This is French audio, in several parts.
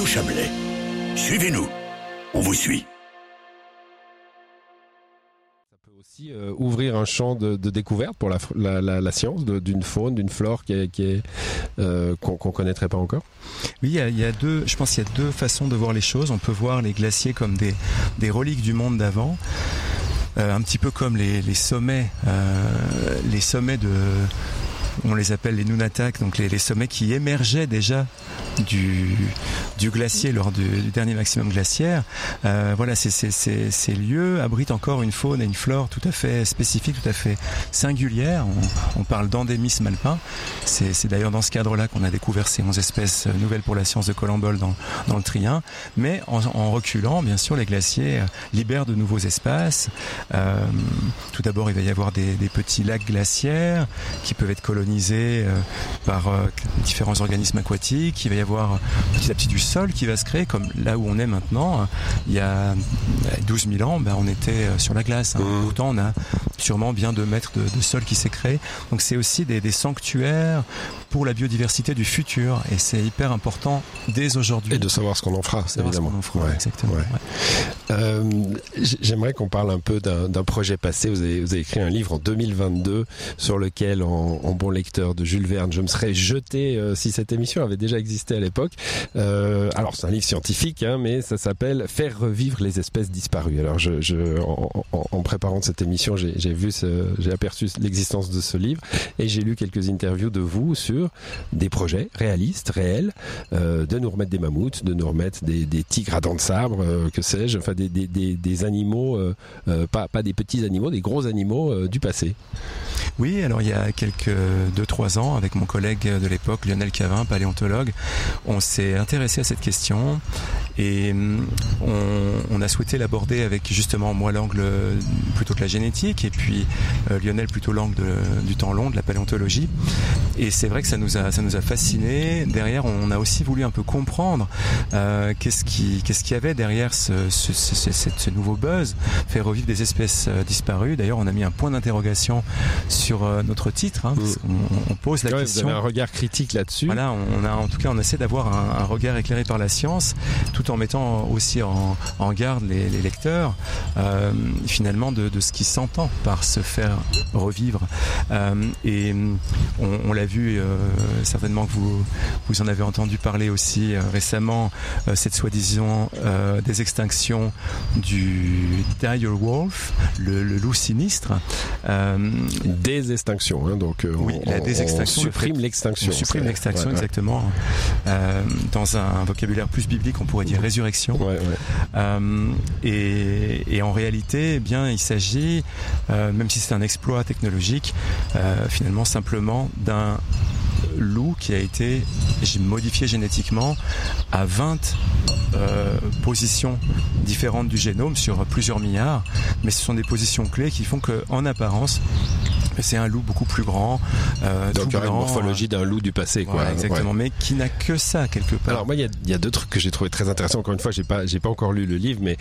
Chablais. Suivez-nous, on vous suit. Aussi ouvrir un champ de découverte pour la science d'une faune, d'une flore qu'on connaîtrait pas encore. Oui, je pense qu'il y a deux façons de voir les choses. On peut voir les glaciers comme des reliques du monde d'avant, un petit peu comme les sommets de... On les appelle les Nunatak, donc les sommets qui émergeaient déjà du glacier lors du dernier maximum glaciaire. Voilà, ces lieux abritent encore une faune et une flore tout à fait spécifiques, tout à fait singulières. On parle d'endémisme alpin. C'est d'ailleurs dans ce cadre-là qu'on a découvert ces 11 espèces nouvelles pour la science de Colomboll dans le Trien. Mais en reculant, bien sûr, les glaciers libèrent de nouveaux espaces. Tout d'abord, il va y avoir des petits lacs glaciaires qui peuvent être colonisés par différents organismes aquatiques. Il va y avoir petit à petit du sol qui va se créer, comme là où on est maintenant. Il y a 12 000 ans, on était sur la glace. Pourtant, on a sûrement bien 2 mètres de sol qui s'est créé. Donc c'est aussi des sanctuaires pour la biodiversité du futur, et c'est hyper important dès aujourd'hui. Et de savoir ce qu'on en fera, évidemment. Exactement. Ouais. J'aimerais qu'on parle un peu d'un projet passé. Vous avez écrit un livre en 2022 sur lequel, en bon lecteur de Jules Verne, je me serais jeté si cette émission avait déjà existé à l'époque. Alors c'est un livre scientifique, mais ça s'appelle Faire revivre les espèces disparues. Alors en préparant cette émission, j'ai aperçu l'existence de ce livre, et j'ai lu quelques interviews de vous sur des projets réalistes, réels, de nous remettre des mammouths, de nous remettre des tigres à dents de sabre, que sais-je, enfin des animaux, pas des petits animaux, des gros animaux du passé. Oui, alors il y a quelques 2-3 ans, avec mon collègue de l'époque, Lionel Cavin, paléontologue, on s'est intéressé à cette question, et on a souhaité l'aborder avec justement moi l'angle plutôt de la génétique, et puis Lionel plutôt l'angle du temps long, de la paléontologie. Et c'est vrai que ça nous a fascinés. Derrière, on a aussi voulu un peu comprendre qu'est-ce qu'il y avait derrière ce nouveau buzz, faire revivre des espèces disparues. D'ailleurs, on a mis un point d'interrogation sur notre titre. On pose la question. Vous avez un regard critique là-dessus. Voilà, on essaie d'avoir un regard éclairé par la science, tout en mettant aussi en garde les lecteurs finalement de ce qui s'entend par se faire revivre. Et on l'a vu, certainement que vous en avez entendu parler aussi récemment, cette soi-disant des extinctions du dire wolf, le loup sinistre. Des extinctions, donc la désextinction, on supprime l'extinction. On supprime l'extinction, exactement. Dans un vocabulaire plus biblique, on pourrait dire résurrection. Et en réalité, il s'agit, même si c'est un exploit technologique, finalement simplement d'un loup qui a été modifié génétiquement à 20 positions différentes du génome sur plusieurs milliards, mais ce sont des positions clés qui font qu'en apparence c'est un loup beaucoup plus grand, donc il y aurait une morphologie d'un loup du passé, quoi. Voilà, exactement, mais qui n'a que ça quelque part. Alors moi, il y a 2 trucs que j'ai trouvé très intéressants. Encore une fois, j'ai pas encore lu le livre, mais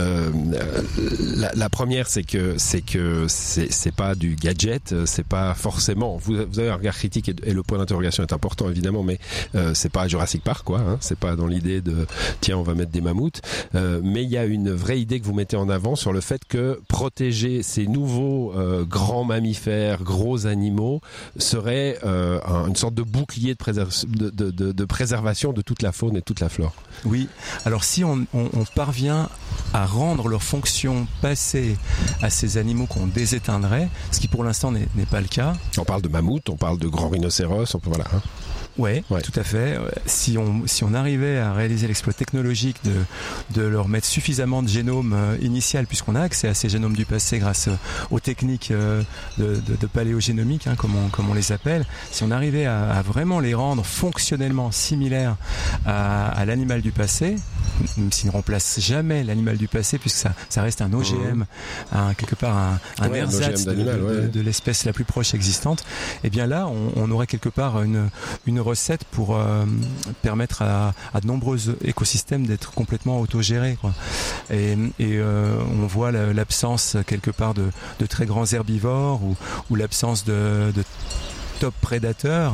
la première, c'est que c'est pas du gadget, c'est pas forcément. Vous avez un regard critique, et le point d'interrogation est important évidemment, mais c'est pas Jurassic Park, quoi. C'est pas dans l'idée de tiens, on va mettre des mammouths, mais il y a une vraie idée que vous mettez en avant sur le fait que protéger ces nouveaux grands mammifères, gros animaux, serait une sorte de bouclier de préservation de toute la faune et toute la flore. Oui, alors si on parvient à rendre leur fonction passée à ces animaux qu'on déséteindrait, ce qui pour l'instant n'est pas le cas. On parle de mammouth, on parle de grands rhinocéros, voilà. Ouais, tout à fait. Si on arrivait à réaliser l'exploit technologique de leur mettre suffisamment de génome initial, puisqu'on a accès à ces génomes du passé grâce aux techniques de paléogénomique, comme on les appelle, si on arrivait à vraiment les rendre fonctionnellement similaires à l'animal du passé, même s'il ne remplace jamais l'animal du passé, puisque ça reste un OGM, quelque part un ersatz de l'espèce la plus proche existante, et bien là, on aurait quelque part une recette pour permettre à de nombreux écosystèmes d'être complètement autogérés, quoi. Et on voit l'absence quelque part de très grands herbivores, ou l'absence top prédateurs.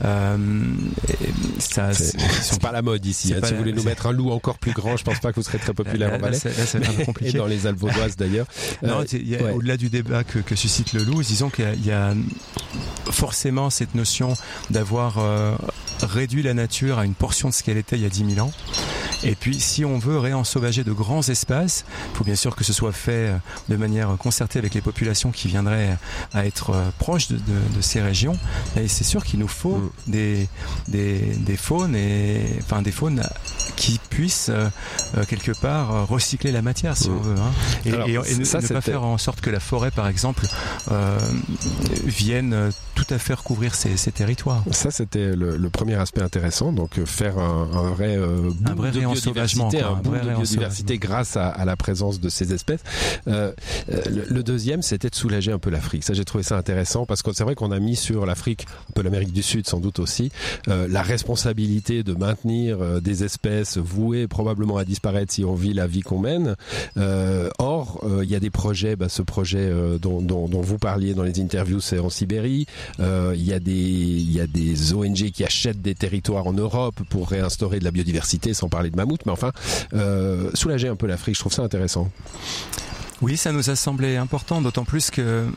C'est pas la mode ici. Si vous voulez nous mettre un loup encore plus grand, je pense pas que vous serez très populaire en Valais. Là, c'est un peu compliqué. Et dans les Alpes vaudoises d'ailleurs. Au-delà du débat que suscite le loup, disons qu'il y a forcément cette notion d'avoir réduit la nature à une portion de ce qu'elle était il y a 10 000 ans. Et puis, si on veut réensauvager de grands espaces, il faut bien sûr que ce soit fait de manière concertée avec les populations qui viendraient à être proches de ces régions. Et c'est sûr qu'il nous faut des faunes des faunes qui puissent quelque part recycler la matière, si on veut. Et ne pas faire en sorte que la forêt, par exemple, vienne tout à fait recouvrir ces territoires. Ça, c'était le premier aspect intéressant. Donc, faire un vrai biodiversité grâce à la présence de ces espèces. Le deuxième, c'était de soulager un peu l'Afrique. Ça, j'ai trouvé ça intéressant parce que c'est vrai qu'on a mis sur l'Afrique, un peu l'Amérique du Sud sans doute aussi, la responsabilité de maintenir des espèces vouées probablement à disparaître si on vit la vie qu'on mène. Or, il y a des projets, ce projet dont vous parliez dans les interviews, c'est en Sibérie. Il y a des ONG qui achètent des territoires en Europe pour réinstaurer de la biodiversité, sans parler de mammouth, mais enfin, soulager un peu l'Afrique, je trouve ça intéressant. Oui, ça nous a semblé important, d'autant plus que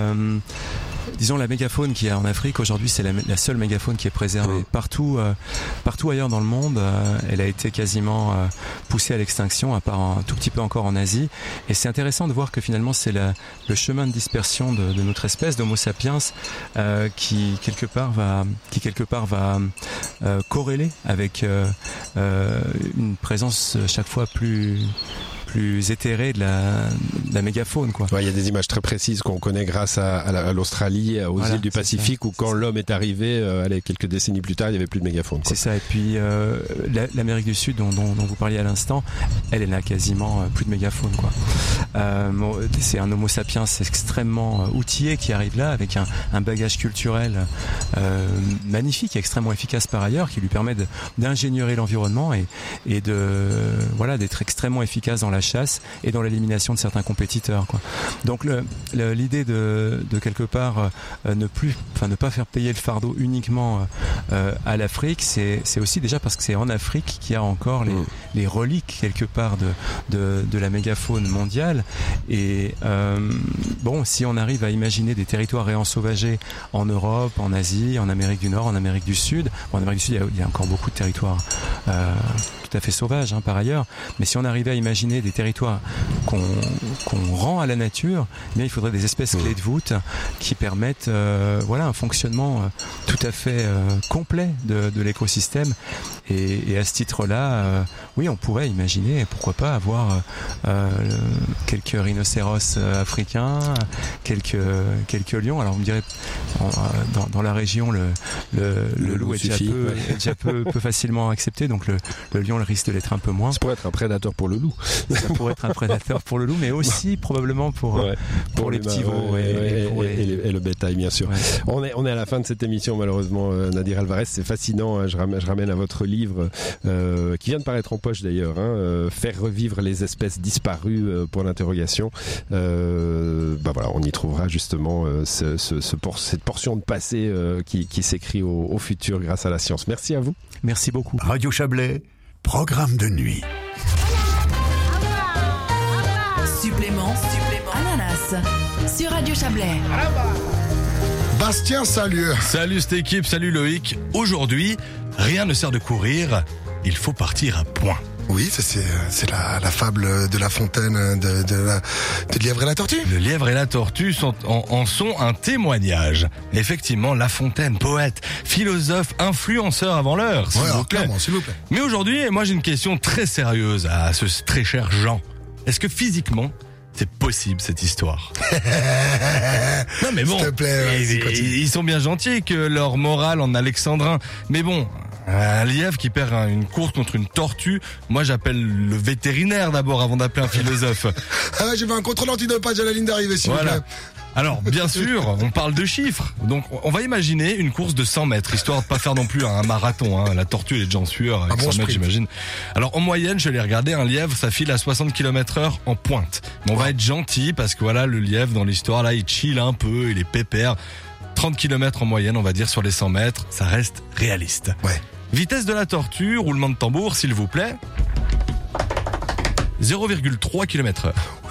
disons la mégafaune qu'il y a en Afrique aujourd'hui, c'est la seule mégafaune qui est préservée. Partout ailleurs dans le monde, elle a été quasiment poussée à l'extinction, à part un tout petit peu encore en Asie. Et c'est intéressant de voir que finalement c'est le chemin de dispersion de notre espèce d'Homo sapiens qui quelque part va corréler avec une présence chaque fois plus éthérée de la mégafaune, quoi. Il y a des images très précises qu'on connaît grâce à l'Australie, aux îles du Pacifique, où quand l'homme est arrivé, quelques décennies plus tard, il n'y avait plus de mégafaune, quoi. C'est ça. Et puis l'Amérique du Sud, dont vous parliez à l'instant, elle n'a quasiment plus de mégafaune, quoi. C'est un Homo sapiens extrêmement outillé qui arrive là avec un bagage culturel magnifique, extrêmement efficace par ailleurs, qui lui permet d'ingénierer l'environnement et d'être extrêmement efficace dans la chasse et dans l'élimination de certains compétiteurs, quoi. Donc l'idée de quelque part ne pas faire payer le fardeau uniquement à l'Afrique, c'est aussi déjà parce que c'est en Afrique qu'il y a encore les reliques quelque part de la mégafaune mondiale. Et si on arrive à imaginer des territoires réensauvagés en Europe, en Asie, en Amérique du Nord, en Amérique du Sud, en Amérique du Sud il y a encore beaucoup de territoires tout à fait sauvages, par ailleurs, mais si on arrivait à imaginer des territoires qu'on rend à la nature, il faudrait des espèces clés de voûte qui permettent un fonctionnement tout à fait complet de l'écosystème. Et à ce titre-là, on pourrait imaginer, pourquoi pas, avoir quelques rhinocéros africains, quelques lions. Alors on me dirait, dans la région, le loup est déjà peu facilement accepté, donc le lion risque de l'être un peu moins. Ça pourrait être un prédateur pour le loup. Ça pourrait être un prédateur pour le loup, mais aussi probablement pour les petits veaux et le bétail, bien sûr. Ouais. On est à la fin de cette émission, malheureusement, Nadir Alvarez. C'est fascinant, hein. Je ramène à votre livre qui vient de paraître en poche d'ailleurs, Faire revivre les espèces disparues, pour l'interrogation. On y trouvera justement cette portion de passé qui s'écrit au futur grâce à la science. Merci à vous. Merci beaucoup. Radio Chablais, programme de nuit. Supplément Ananas sur Radio Chablais. Bastien, salut. Salut cette équipe, salut Loïc. Aujourd'hui, rien ne sert de courir, il faut partir à point. Oui, c'est la fable de La Fontaine de Lièvre et la Tortue. Le lièvre et la tortue en sont un témoignage. Effectivement, La Fontaine, poète, philosophe, influenceur avant l'heure, s'il vous plaît. Clairement, s'il vous plaît. Mais aujourd'hui, moi j'ai une question très sérieuse à ce très cher Jean. Est-ce que physiquement, c'est possible cette histoire? Non mais bon, s'il te plaît, ils sont bien gentils que leur morale en alexandrin. Mais bon, un lièvre qui perd une course contre une tortue, moi j'appelle le vétérinaire d'abord avant d'appeler un philosophe. Ah ouais, j'ai vu un contrôle antidopage à la ligne d'arrivée, s'il vous plaît. Alors, bien sûr, on parle de chiffres. Donc, on va imaginer une course de 100 mètres, histoire de pas faire non plus un marathon, La tortue, elle est déjà en sueur avec 100 mètres, j'imagine. Alors, en moyenne, je l'ai regardé, un lièvre, ça file à 60 km/h en pointe. Mais on va être gentil parce que le lièvre, dans l'histoire, là, il chill un peu, il est pépère. 30 km en moyenne, on va dire, sur les 100 mètres. Ça reste réaliste. Ouais. Vitesse de la tortue, roulement de tambour, s'il vous plaît. 0,3 km/h.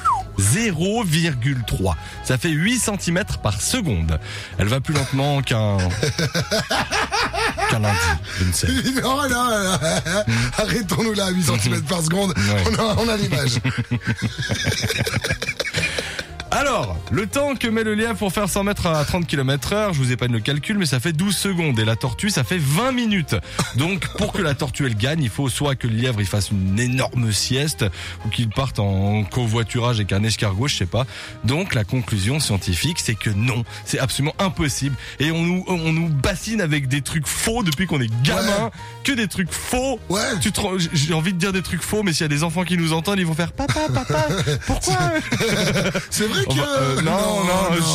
0,3. Ça fait 8 cm par seconde. Elle va plus lentement qu'un lundi, je ne sais. Non, arrêtons-nous là à 8 cm par seconde. Ouais. On a l'image. Alors, le temps que met le lièvre pour faire 100 mètres à 30 km/h, je vous épargne le calcul, mais ça fait 12 secondes. Et la tortue, ça fait 20 minutes. Donc, pour que la tortue, elle gagne, il faut soit que le lièvre, il fasse une énorme sieste, ou qu'il parte en covoiturage avec un escargot, je sais pas. Donc, la conclusion scientifique, c'est que non, c'est absolument impossible. Et on nous bassine avec des trucs faux depuis qu'on est gamin. Ouais. Que des trucs faux. Ouais. J'ai envie de dire des trucs faux, mais s'il y a des enfants qui nous entendent, ils vont faire papa, pourquoi? C'est vrai que... non.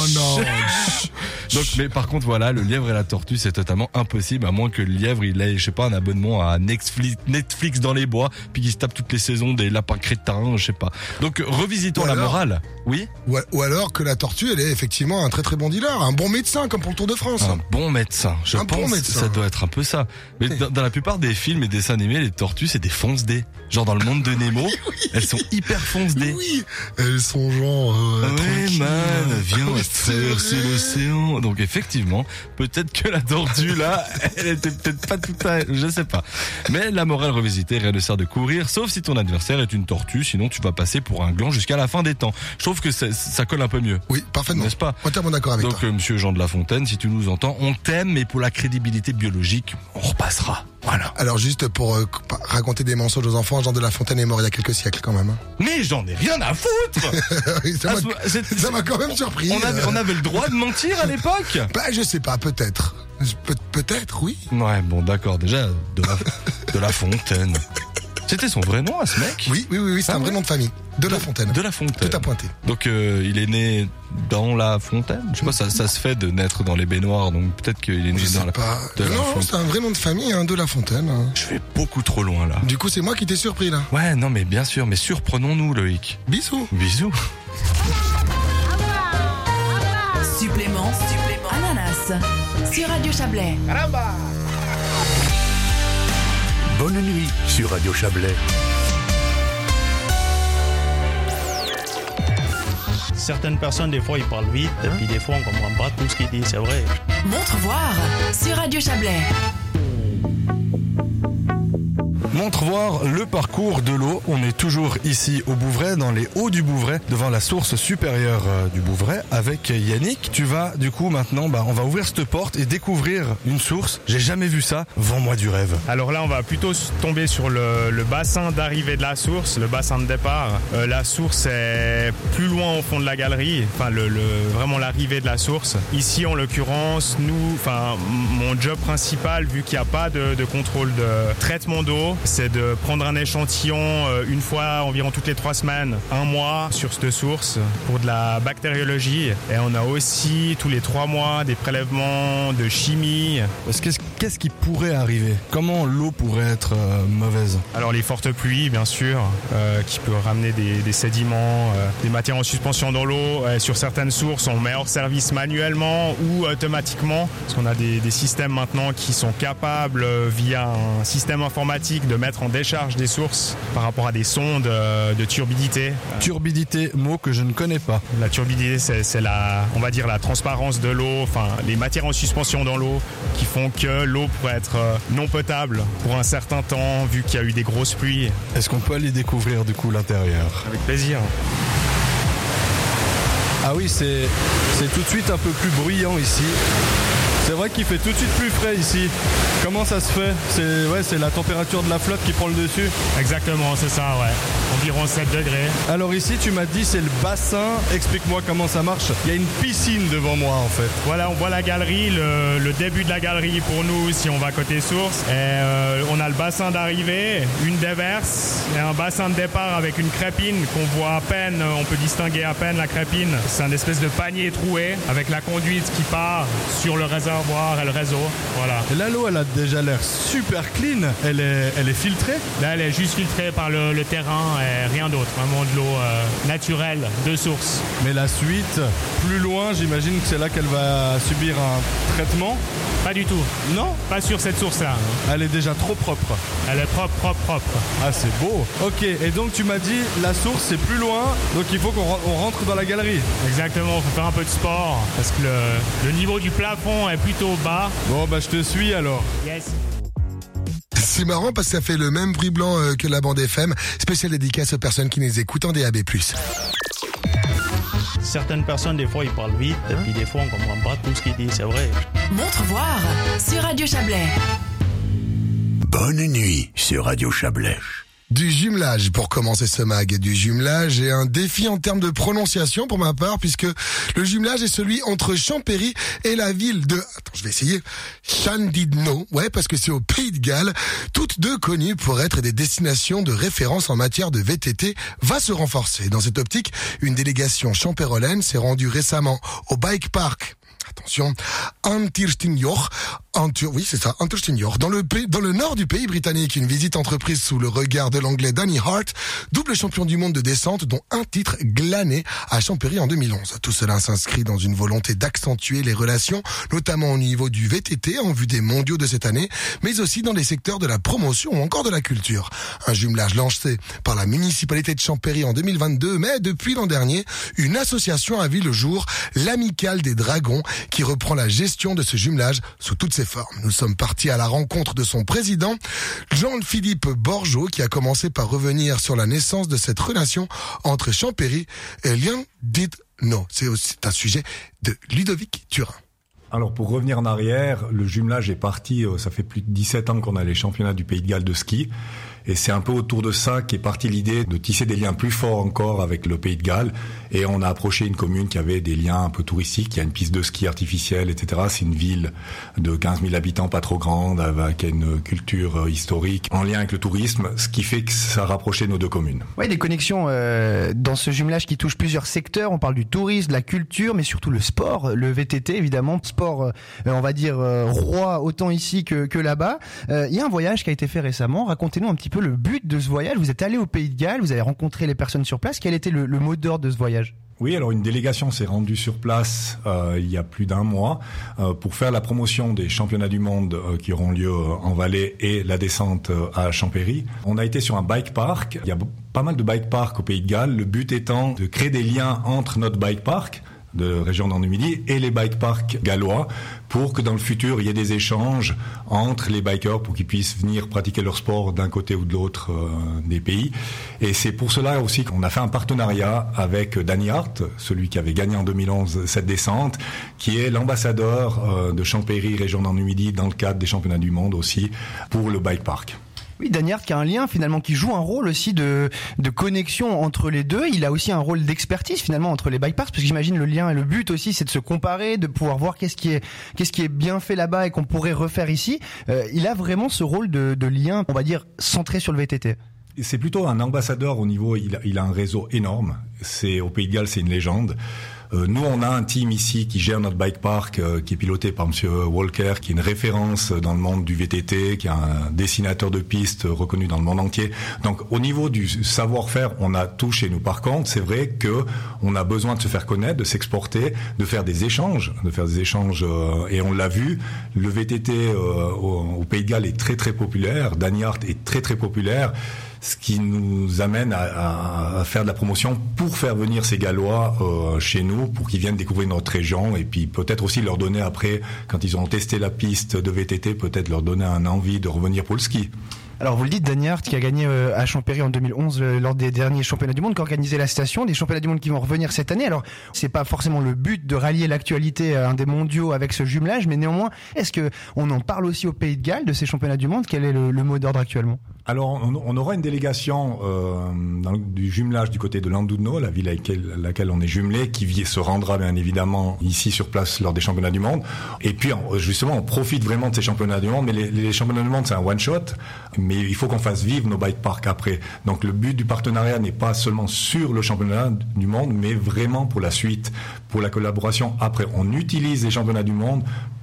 Donc, mais par contre, voilà, le lièvre et la tortue, c'est totalement impossible, à moins que le lièvre, il ait, je sais pas, un abonnement à Netflix dans les bois, puis qu'il se tape toutes les saisons des lapins crétins, je sais pas. Donc, revisitons la morale. Oui? Ou alors que la tortue, elle est effectivement un très très bon dealer, un bon médecin, comme pour le Tour de France. Un bon médecin, je pense que ça doit être un peu ça. Mais dans la plupart des films et dessins animés, les tortues, c'est des fonce-dés. Genre dans le monde de Nemo, oui. Elles sont hyper fonce-dés. Oui, elles sont genre... ouais, man, viens, on va traverser l'océan. Donc effectivement, peut-être que la tortue là, elle était peut-être pas tout à... Je sais pas. Mais la morale revisitée, rien ne sert de courir, sauf si ton adversaire est une tortue, sinon tu vas passer pour un gland jusqu'à la fin des temps. Je trouve que ça colle un peu mieux. Oui, parfaitement. N'est-ce pas? Entièrement d'accord avec toi. Donc monsieur Jean de La Fontaine, si tu nous entends, on t'aime, mais pour la crédibilité biologique, on repassera. Voilà. Alors juste pour raconter des mensonges aux enfants, Jean de La Fontaine est mort il y a quelques siècles quand même. Hein. Mais j'en ai rien à foutre. Ça m'a quand même surpris. On avait le droit de mentir à l'époque. Bah je sais pas, peut-être. Peut-être, oui. Ouais, bon d'accord, déjà de la Fontaine. C'était son vrai nom à ce mec? Oui, c'est un vrai nom de famille. De La Fontaine. De La Fontaine. Tout à pointer. Donc il est né dans la fontaine. Je sais pas, ça se fait de naître dans les baignoires, donc peut-être qu'il est né dans la fontaine. Non, c'est un vrai nom de famille, hein, de La Fontaine. Je vais beaucoup trop loin là. Du coup, c'est moi qui t'ai surpris là. Ouais, non mais bien sûr, mais surprenons-nous Loïc. Bisous. Bisous. Supplément Ananas sur Radio Chablais. Caramba. Bonne nuit sur Radio Chablais. Certaines personnes, des fois, ils parlent vite, et puis des fois, on comprend pas tout ce qu'ils disent, c'est vrai. Montre voir sur Radio Chablais. Montre voir le parcours de l'eau. On est toujours ici au Bouvray, dans les hauts du Bouvray, devant la source supérieure du Bouvray, avec Yannick. Tu vas, du coup, maintenant, on va ouvrir cette porte et découvrir une source. J'ai jamais vu ça. Vends-moi du rêve. Alors là, on va plutôt tomber sur le bassin d'arrivée de la source, le bassin de départ. La source est plus loin au fond de la galerie, enfin vraiment l'arrivée de la source. Ici, en l'occurrence, mon job principal, vu qu'il n'y a pas de contrôle de traitement d'eau, c'est de prendre un échantillon une fois environ toutes les 3 semaines, 1 mois sur cette source pour de la bactériologie. Et on a aussi tous les 3 mois des prélèvements de chimie. Qu'est-ce qui pourrait arriver? Comment l'eau pourrait être mauvaise? Alors les fortes pluies, bien sûr, qui peuvent ramener des sédiments, des matières en suspension dans l'eau. Sur certaines sources, on met hors service manuellement ou automatiquement, parce qu'on a des systèmes maintenant qui sont capables, via un système informatique, de mettre en décharge des sources par rapport à des sondes de turbidité. Turbidité, mot que je ne connais pas. La turbidité, c'est on va dire la transparence de l'eau, les matières en suspension dans l'eau qui font que l'eau pourrait être non potable pour un certain temps, vu qu'il y a eu des grosses pluies. Est-ce qu'on peut aller découvrir du coup l'intérieur? Avec plaisir. Ah oui, c'est tout de suite un peu plus bruyant ici. C'est vrai qu'il fait tout de suite plus frais ici. Comment ça se fait? C'est la température de la flotte qui prend le dessus? Exactement, c'est ça, ouais. Environ 7 degrés. Alors ici, tu m'as dit c'est le bassin. Explique-moi comment ça marche. Il y a une piscine devant moi en fait. Voilà, on voit la galerie, le début de la galerie pour nous si on va côté source. Et on a le bassin d'arrivée, une déverse et un bassin de départ avec une crépine qu'on voit à peine, on peut distinguer à peine la crépine. C'est un espèce de panier troué avec la conduite qui part sur le réservoir réservoir et le réseau. Voilà. Et là, l'eau, elle a déjà l'air super clean. Elle est filtrée. Là, elle est juste filtrée par le terrain et rien d'autre. Vraiment de l'eau naturelle, de source. Mais la suite, plus loin, j'imagine que c'est là qu'elle va subir un traitement. Pas du tout. Non ? Pas sur cette source-là. Elle est déjà trop propre. Elle est propre. Ah, c'est beau. Ok, et donc tu m'as dit, la source, c'est plus loin, donc il faut qu'on rentre dans la galerie. Exactement, il faut faire un peu de sport, parce que le niveau du plafond est plutôt bas. Bon, bah je te suis alors. Yes. C'est marrant parce que ça fait le même bruit blanc que la bande FM. Spéciale dédicace aux personnes qui nous écoutent en DAB+. Certaines personnes, des fois, ils parlent vite, et puis des fois, on comprend pas tout ce qu'ils disent, c'est vrai. Montre voir sur Radio Chablais. Bonne nuit sur Radio Chablais. Du jumelage pour commencer ce mag. Du jumelage et un défi en termes de prononciation pour ma part, puisque le jumelage est celui entre Champéry et la ville de... Attends, je vais essayer. Llandudno. Ouais, parce que c'est au Pays de Galles. Toutes deux connues pour être des destinations de référence en matière de VTT va se renforcer. Dans cette optique, une délégation champérolaine s'est rendue récemment au bike park. Attention, Antirsteinjoch, oui c'est ça, Antirsteinjoch, dans le nord du pays britannique, une visite entreprise sous le regard de l'anglais Danny Hart, double champion du monde de descente, dont un titre glané à Champéry en 2011. Tout cela s'inscrit dans une volonté d'accentuer les relations, notamment au niveau du VTT en vue des mondiaux de cette année, mais aussi dans les secteurs de la promotion ou encore de la culture. Un jumelage lancé par la municipalité de Champéry en 2022, mais depuis l'an dernier, une association a vu le jour, l'Amicale des Dragons, qui reprend la gestion de ce jumelage sous toutes ses formes. Nous sommes partis à la rencontre de son président, Jean-Philippe Borgeaud, qui a commencé par revenir sur la naissance de cette relation entre Champéry et Llandudno. C'est un sujet de Ludovic Turin. Alors pour revenir en arrière, le jumelage est parti, ça fait plus de 17 ans qu'on a les championnats du Pays de Galles de ski. Et c'est un peu autour de ça qu'est partie l'idée de tisser des liens plus forts encore avec le Pays de Galles. Et on a approché une commune qui avait des liens un peu touristiques. Il y a une piste de ski artificielle, etc. C'est une ville de 15 000 habitants, pas trop grande, avec une culture historique en lien avec le tourisme, ce qui fait que ça a rapproché nos deux communes. Oui, des connexions dans ce jumelage qui touche plusieurs secteurs. On parle du tourisme, de la culture, mais surtout le sport, le VTT évidemment. Sport, on va dire, roi autant ici que là-bas. Il y a un voyage qui a été fait récemment. Racontez-nous un petit peu le but de ce voyage. Vous êtes allé au Pays de Galles, vous avez rencontré les personnes sur place. Quel était le mot d'ordre de ce voyage ? Oui, alors une délégation s'est rendue sur place il y a plus d'un mois pour faire la promotion des championnats du monde qui auront lieu en Valais et la descente à Champéry. On a été sur un bike park. Il y a pas mal de bike parks au Pays de Galles. Le but étant de créer des liens entre notre bike park de région Nord-du-Midi et les bike parks gallois pour que dans le futur il y ait des échanges entre les bikers pour qu'ils puissent venir pratiquer leur sport d'un côté ou de l'autre des pays. Et c'est pour cela aussi qu'on a fait un partenariat avec Danny Hart, celui qui avait gagné en 2011 cette descente, qui est l'ambassadeur de Champéry, région Nord-du-Midi, dans le cadre des championnats du monde aussi pour le bike park. Oui, Danny Hart qui a un lien finalement, qui joue un rôle aussi de connexion entre les deux. Il a aussi un rôle d'expertise finalement entre les bike parks, parce que j'imagine le lien et le but aussi c'est de se comparer, de pouvoir voir qu'est-ce qui est bien fait là-bas et qu'on pourrait refaire ici. Il a vraiment ce rôle de lien, on va dire, centré sur le VTT. C'est plutôt un ambassadeur au niveau, il a un réseau énorme. Au Pays de Galles, c'est une légende. Nous, on a un team ici qui gère notre bike park, qui est piloté par Monsieur Walker, qui est une référence dans le monde du VTT, qui est un dessinateur de pistes reconnu dans le monde entier. Donc, au niveau du savoir-faire, on a tout chez nous. Par contre, c'est vrai que on a besoin de se faire connaître, de s'exporter, de faire des échanges, et on l'a vu. Le VTT au Pays de Galles est très très populaire. Danny Hart est très très populaire. Ce qui nous amène à faire de la promotion pour faire venir ces Gallois chez nous, pour qu'ils viennent découvrir notre région, et puis peut-être aussi leur donner après, quand ils auront testé la piste de VTT, peut-être leur donner un envie de revenir pour le ski. Alors vous le dites, Danny Hart qui a gagné à Champéry en 2011 lors des derniers championnats du monde, qui a organisé la station, des championnats du monde qui vont revenir cette année. Alors c'est pas forcément le but de rallier l'actualité à un des mondiaux avec ce jumelage, mais néanmoins, est-ce que on en parle aussi au Pays de Galles de ces championnats du monde ? Quel est le mot d'ordre actuellement ? Alors on aura une délégation du jumelage du côté de Llandudno, la ville avec laquelle on est jumelé, qui se rendra bien évidemment ici sur place lors des championnats du monde. Et puis justement on profite vraiment de ces championnats du monde, mais les championnats du monde c'est un one shot. Mais il faut qu'on fasse vivre nos bike parks après. Donc le but du partenariat n'est pas seulement sur le championnat du monde, mais vraiment pour la suite, pour la collaboration après. On utilise les championnats du monde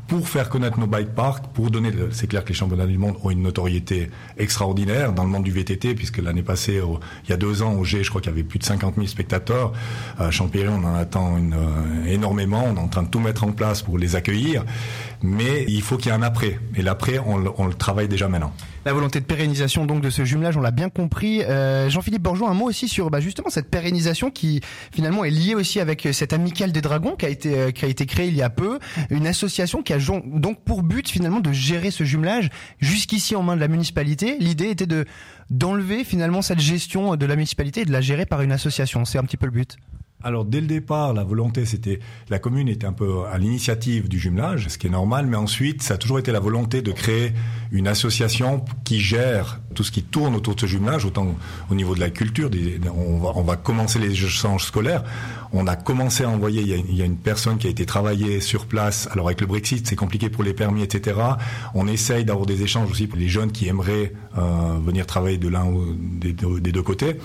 pour faire connaître nos bike parks, pour donner, c'est clair que les championnats du monde ont une notoriété extraordinaire dans le monde du VTT, puisque l'année passée, il y a 2 ans, au G, je crois qu'il y avait plus de 50 000 spectateurs. À Champéry, on en attend énormément. On est en train de tout mettre en place pour les accueillir. Mais il faut qu'il y ait un après. Et l'après, on le travaille déjà maintenant. La volonté de pérennisation donc de ce jumelage, on l'a bien compris. Jean-Philippe Bourgeois, un mot aussi sur justement cette pérennisation qui finalement est liée aussi avec cette Amicale des Dragons qui a été créée il y a peu, une association qui a donc pour but finalement de gérer ce jumelage jusqu'ici en main de la municipalité. L'idée était d'enlever finalement cette gestion de la municipalité et de la gérer par une association. C'est un petit peu le but. Alors dès le départ, la volonté la commune était un peu à l'initiative du jumelage, ce qui est normal, mais ensuite ça a toujours été la volonté de créer une association qui gère tout ce qui tourne autour de ce jumelage, autant au niveau de la culture, on va commencer les échanges scolaires, on a commencé à envoyer, il y a une personne qui a été travaillée sur place, alors avec le Brexit c'est compliqué pour les permis, etc. On essaye d'avoir des échanges aussi pour les jeunes qui aimeraient venir travailler de l'un ou des deux côtés.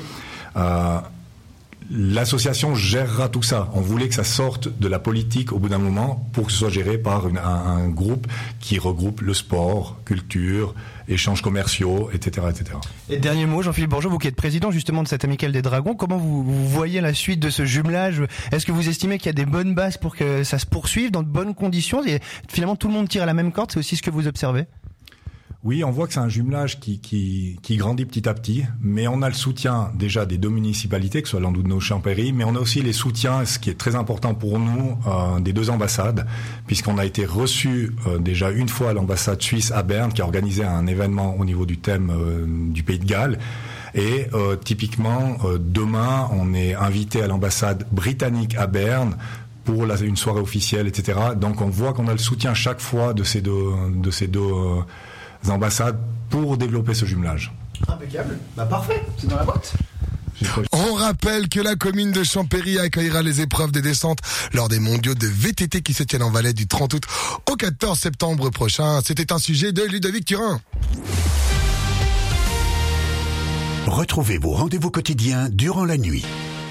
L'association gérera tout ça. On voulait que ça sorte de la politique au bout d'un moment pour que ce soit géré par un groupe qui regroupe le sport, culture, échanges commerciaux, etc., etc. Et dernier mot, Jean-Philippe Bourgeois, vous qui êtes président justement de cette Amicale des Dragons, comment vous voyez la suite de ce jumelage ? Est-ce que vous estimez qu'il y a des bonnes bases pour que ça se poursuive dans de bonnes conditions et finalement tout le monde tire à la même corde ? C'est aussi ce que vous observez ? Oui, on voit que c'est un jumelage qui grandit petit à petit, mais on a le soutien déjà des 2 municipalités, que ce soit Landudno, Champéry, mais on a aussi les soutiens, ce qui est très important pour nous, des 2 ambassades, puisqu'on a été reçu déjà une fois à l'ambassade suisse à Berne, qui a organisé un événement au niveau du thème du Pays de Galles. Et typiquement, demain, on est invité à l'ambassade britannique à Berne pour une soirée officielle, etc. Donc on voit qu'on a le soutien chaque fois de ces deux ambassades pour développer ce jumelage. Impeccable. Parfait, c'est dans la boîte. On rappelle que la commune de Champéry accueillera les épreuves des descentes lors des mondiaux de VTT qui se tiennent en Valais du 30 août au 14 septembre prochain. C'était un sujet de Ludovic Turin. Retrouvez vos rendez-vous quotidiens durant la nuit.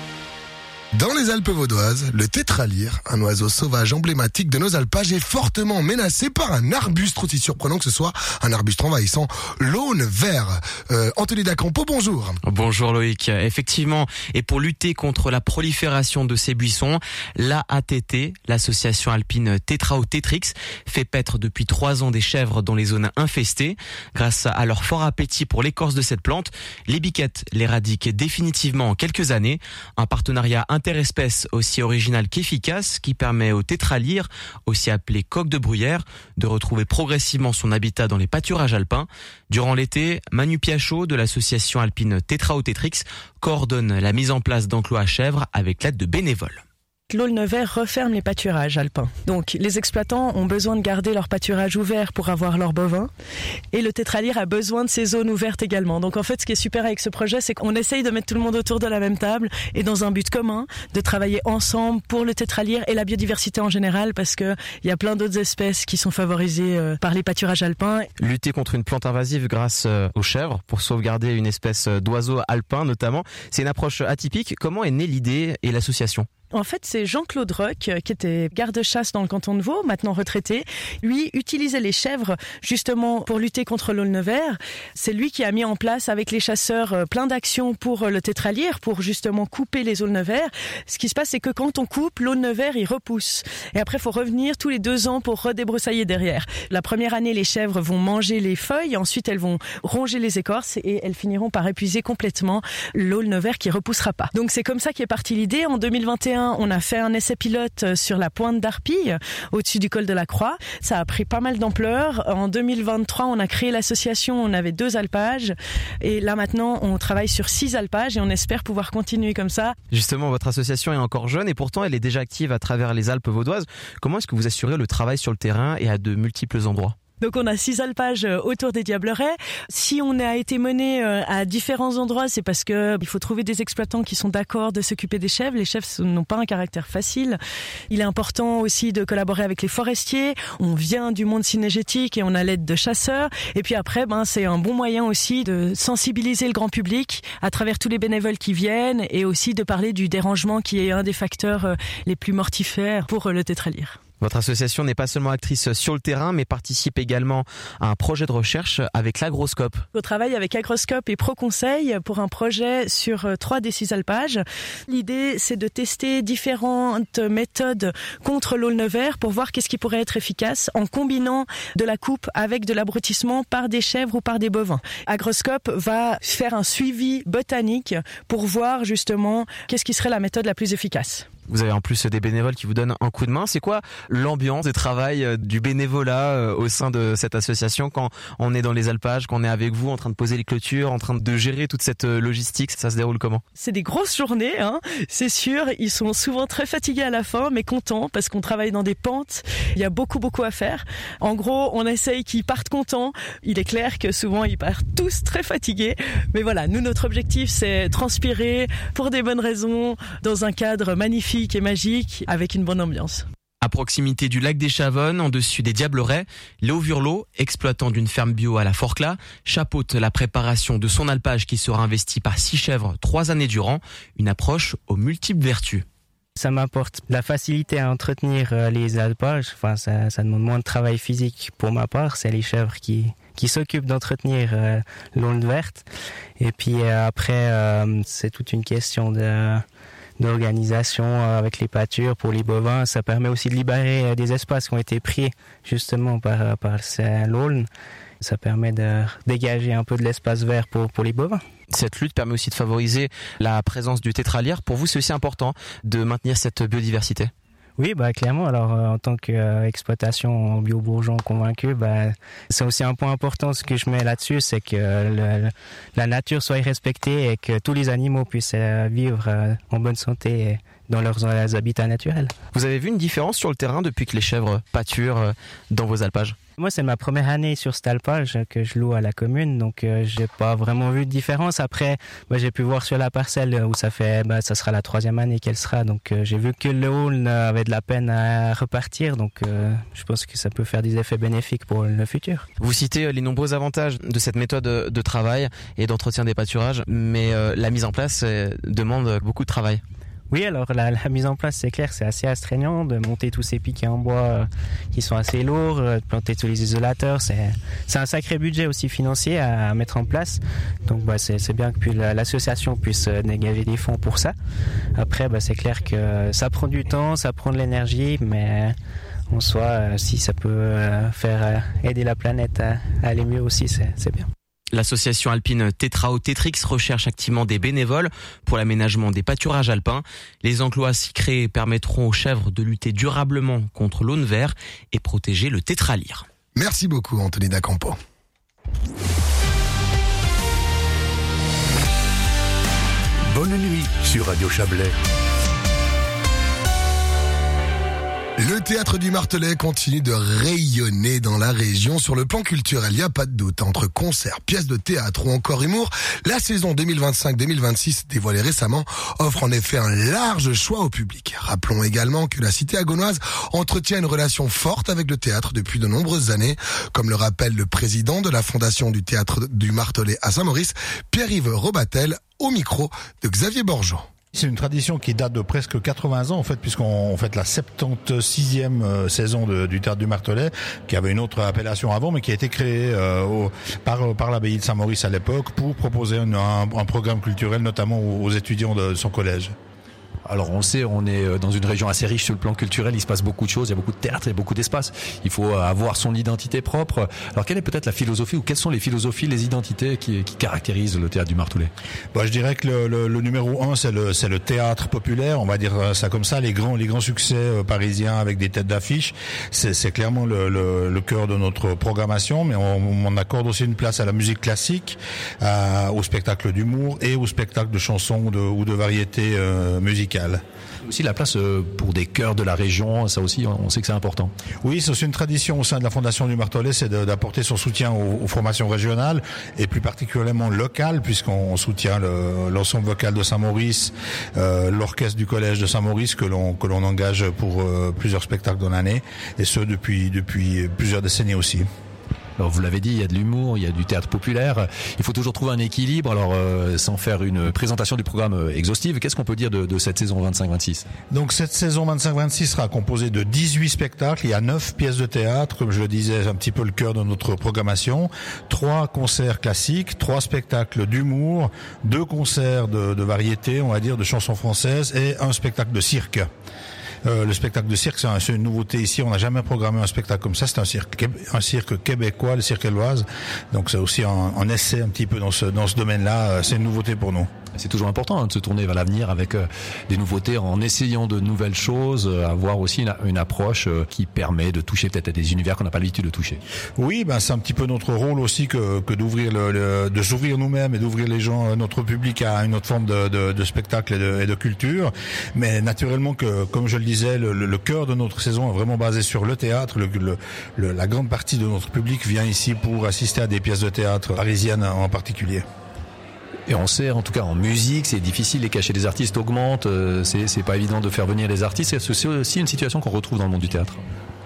Dans les Alpes vaudoises, le tétralyre, un oiseau sauvage emblématique de nos alpages, est fortement menacé par un arbuste, aussi surprenant que ce soit un arbuste envahissant, l'aulne vert. Anthony Dacampo, bonjour. Bonjour Loïc. Effectivement, et pour lutter contre la prolifération de ces buissons, l'AATT, l'association alpine Tétraotétrix, fait paître depuis 3 ans des chèvres dans les zones infestées. Grâce à leur fort appétit pour l'écorce de cette plante, les biquettes l'éradiquent définitivement en quelques années. Un partenariat interespèce aussi original qu'efficace qui permet au tétralyre, aussi appelé coq de bruyère, de retrouver progressivement son habitat dans les pâturages alpins. Durant l'été, Manu Piachot de l'association alpine Tétraotétrix coordonne la mise en place d'enclos à chèvres avec l'aide de bénévoles. L'aulne vert referme les pâturages alpins. Donc les exploitants ont besoin de garder leur pâturage ouvert pour avoir leurs bovins et le tétralyre a besoin de ces zones ouvertes également. Donc en fait ce qui est super avec ce projet, c'est qu'on essaye de mettre tout le monde autour de la même table et dans un but commun, de travailler ensemble pour le tétralyre et la biodiversité en général, parce que il y a plein d'autres espèces qui sont favorisées par les pâturages alpins. Lutter contre une plante invasive grâce aux chèvres pour sauvegarder une espèce d'oiseau alpin notamment, c'est une approche atypique. Comment est née l'idée et l'association ? En fait, c'est Jean-Claude Roch, qui était garde-chasse dans le canton de Vaud, maintenant retraité. Lui utilisait les chèvres justement pour lutter contre l'aulne vert. C'est lui qui a mis en place avec les chasseurs plein d'actions pour le tétralyre, pour justement couper les aulnes verts. Ce qui se passe, c'est que quand on coupe, l'aulne vert, il repousse. Et après, il faut revenir tous les 2 ans pour redébroussailler derrière. La première année, les chèvres vont manger les feuilles, ensuite elles vont ronger les écorces et elles finiront par épuiser complètement l'aulne vert qui repoussera pas. Donc c'est comme ça qu'est partie l'idée. En 2021, on a fait un essai pilote sur la pointe d'Arpille, au-dessus du col de la Croix. Ça a pris pas mal d'ampleur. En 2023, on a créé l'association, on avait 2 alpages. Et là maintenant, on travaille sur 6 alpages et on espère pouvoir continuer comme ça. Justement, votre association est encore jeune et pourtant elle est déjà active à travers les Alpes vaudoises. Comment est-ce que vous assurez le travail sur le terrain et à de multiples endroits ? Donc on a 6 alpages autour des Diablerets. Si on a été mené à différents endroits, c'est parce que il faut trouver des exploitants qui sont d'accord de s'occuper des chèvres. Les chèvres n'ont pas un caractère facile. Il est important aussi de collaborer avec les forestiers. On vient du monde cynégétique et on a l'aide de chasseurs. Et puis après, c'est un bon moyen aussi de sensibiliser le grand public à travers tous les bénévoles qui viennent et aussi de parler du dérangement qui est un des facteurs les plus mortifères pour le tétralyre. Votre association n'est pas seulement actrice sur le terrain, mais participe également à un projet de recherche avec l'Agroscope. On travaille avec Agroscope et ProConseil pour un projet sur 3 des 6 alpages. L'idée, c'est de tester différentes méthodes contre l'aulne vert pour voir qu'est-ce qui pourrait être efficace en combinant de la coupe avec de l'abrutissement par des chèvres ou par des bovins. Agroscope va faire un suivi botanique pour voir justement qu'est-ce qui serait la méthode la plus efficace. Vous avez en plus des bénévoles qui vous donnent un coup de main. C'est quoi l'ambiance de travail du bénévolat au sein de cette association quand on est dans les alpages, quand on est avec vous en train de poser les clôtures, en train de gérer toute cette logistique? Ça se déroule comment? C'est des grosses journées, hein, c'est sûr. Ils sont souvent très fatigués à la fin, mais contents parce qu'on travaille dans des pentes. Il y a beaucoup à faire. En gros, on essaye qu'ils partent contents. Il est clair que souvent, ils partent tous très fatigués. Mais voilà, nous, notre objectif, c'est transpirer pour des bonnes raisons, dans un cadre magnifique et magique, avec une bonne ambiance. À proximité du lac des Chavonnes, en dessus des Diablerets, Léo Vurlot, exploitant d'une ferme bio à la Forclaz, chapeaute la préparation de son alpage qui sera investi par 6 chèvres 3 années durant, une approche aux multiples vertus. Ça m'apporte la facilité à entretenir les alpages. Enfin, ça demande moins de travail physique pour ma part. C'est les chèvres qui s'occupent d'entretenir l'aulne verte. Et puis après, c'est toute une question d'organisation avec les pâtures pour les bovins. Ça permet aussi de libérer des espaces qui ont été pris justement par l'aulne. Ça permet de dégager un peu de l'espace vert pour les bovins. Cette lutte permet aussi de favoriser la présence du tétralyre. Pour vous, c'est aussi important de maintenir cette biodiversité? Oui, clairement. Alors, en tant qu'exploitation en bio-bourgeon convaincu, c'est aussi un point important. Ce que je mets là-dessus, c'est que la nature soit respectée et que tous les animaux puissent vivre en bonne santé dans leurs habitats naturels. Vous avez vu une différence sur le terrain depuis que les chèvres pâturent dans vos alpages? Moi, c'est ma première année sur cet alpage que je loue à la commune, donc j'ai pas vraiment vu de différence. Après, j'ai pu voir sur la parcelle où ça sera la 3e année qu'elle sera, donc j'ai vu que le aulne avait de la peine à repartir, donc je pense que ça peut faire des effets bénéfiques pour le futur. Vous citez les nombreux avantages de cette méthode de travail et d'entretien des pâturages, mais la mise en place demande beaucoup de travail. Oui, alors la mise en place, c'est clair, c'est assez astreignant de monter tous ces piquets en bois qui sont assez lourds, de planter tous les isolateurs. C'est un sacré budget aussi financier à mettre en place. Donc c'est bien que l'association puisse dégager des fonds pour ça. Après, c'est clair que ça prend du temps, ça prend de l'énergie, mais en soi, si ça peut faire aider la planète à aller mieux aussi, c'est bien. L'association alpine Tetrao Tetrix recherche activement des bénévoles pour l'aménagement des pâturages alpins. Les enclos ainsi créés permettront aux chèvres de lutter durablement contre l'aulne vert et protéger le tétralyre. Merci beaucoup, Anthony D'Acampo. Bonne nuit sur Radio Chablais. Le théâtre du Martelet continue de rayonner dans la région. Sur le plan culturel, il n'y a pas de doute. Entre concerts, pièces de théâtre ou encore humour, la saison 2025-2026 dévoilée récemment offre en effet un large choix au public. Rappelons également que la cité agonoise entretient une relation forte avec le théâtre depuis de nombreuses années, comme le rappelle le président de la fondation du théâtre du Martelet à Saint-Maurice, Pierre-Yves Robatel, au micro de Xavier Borgeon. C'est une tradition qui date de presque 80 ans en fait, puisqu'on fête la 76e saison du Théâtre du Martelet, qui avait une autre appellation avant, mais qui a été créée par l'abbaye de Saint-Maurice à l'époque pour proposer un programme culturel, notamment aux étudiants de son collège. Alors on le sait, on est dans une région assez riche sur le plan culturel, il se passe beaucoup de choses, il y a beaucoup de théâtre, il y a beaucoup d'espace. Il faut avoir son identité propre. Alors quelle est peut-être la philosophie ou quelles sont les philosophies, les identités qui caractérisent le théâtre du Martelet? Je dirais que le numéro 1 c'est le théâtre populaire, on va dire ça comme ça, les grands succès parisiens avec des têtes d'affiche, c'est clairement le cœur de notre programmation, mais on accorde aussi une place à la musique classique, au spectacle d'humour et au spectacle de chansons ou de variétés musicales. Aussi la place pour des chœurs de la région, ça aussi on sait que c'est important. Oui, c'est aussi une tradition au sein de la Fondation du Martelet, c'est d'apporter son soutien aux formations régionales et plus particulièrement locales, puisqu'on soutient l'ensemble vocal de Saint-Maurice, l'orchestre du collège de Saint-Maurice que l'on engage pour plusieurs spectacles dans l'année, et ce depuis plusieurs décennies aussi. Alors vous l'avez dit, il y a de l'humour, il y a du théâtre populaire. Il faut toujours trouver un équilibre. Alors sans faire une présentation du programme exhaustive, qu'est-ce qu'on peut dire de cette saison 25-26 ? Donc cette saison 25-26 sera composée de 18 spectacles. Il y a 9 pièces de théâtre, comme je le disais, un petit peu le cœur de notre programmation. 3 concerts classiques, 3 spectacles d'humour, 2 concerts de variété, on va dire, de chansons françaises et un spectacle de cirque. Le spectacle de cirque, c'est une nouveauté ici. On n'a jamais programmé un spectacle comme ça. C'est un cirque québécois, le Cirque Éloise. Donc c'est aussi un essai un petit peu dans ce domaine-là. C'est une nouveauté pour nous. C'est toujours important de se tourner vers l'avenir avec des nouveautés, en essayant de nouvelles choses, avoir aussi une approche qui permet de toucher peut-être à des univers qu'on n'a pas l'habitude de toucher. Oui, c'est un petit peu notre rôle aussi que d'ouvrir de s'ouvrir nous-mêmes et d'ouvrir les gens, notre public, à une autre forme de spectacle et de culture. Mais naturellement que, comme je le disais, le cœur de notre saison est vraiment basé sur le théâtre. La grande partie de notre public vient ici pour assister à des pièces de théâtre parisiennes en particulier. Et on sait, en tout cas en musique, c'est difficile, les cachets des artistes augmentent, c'est pas évident de faire venir les artistes. C'est aussi une situation qu'on retrouve dans le monde du théâtre.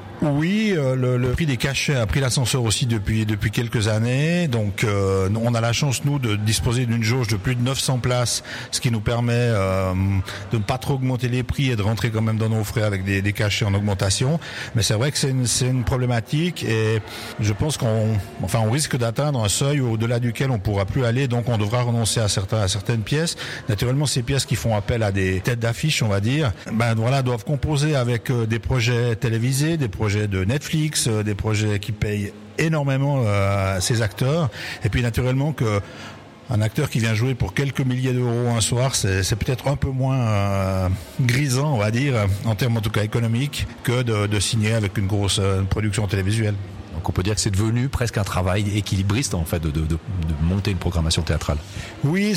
Oui, le prix des cachets a pris l'ascenseur aussi depuis quelques années. Donc, on a la chance, nous, de disposer d'une jauge de plus de 900 places, ce qui nous permet de ne pas trop augmenter les prix et de rentrer quand même dans nos frais avec des cachets en augmentation. Mais c'est vrai que c'est une problématique et je pense qu'on risque d'atteindre un seuil au-delà duquel on pourra plus aller. Donc, on devra renoncer à certaines pièces. Naturellement, ces pièces qui font appel à des têtes d'affiche, on va dire, doivent composer avec des projets télévisés, des projets de Netflix, des projets qui payent énormément ces acteurs. Et puis naturellement que un acteur qui vient jouer pour quelques milliers d'euros un soir, c'est peut-être un peu moins grisant, on va dire, en termes en tout cas économiques, que de signer avec une grosse production télévisuelle. Donc on peut dire que c'est devenu presque un travail équilibriste en fait de monter une programmation théâtrale. Oui,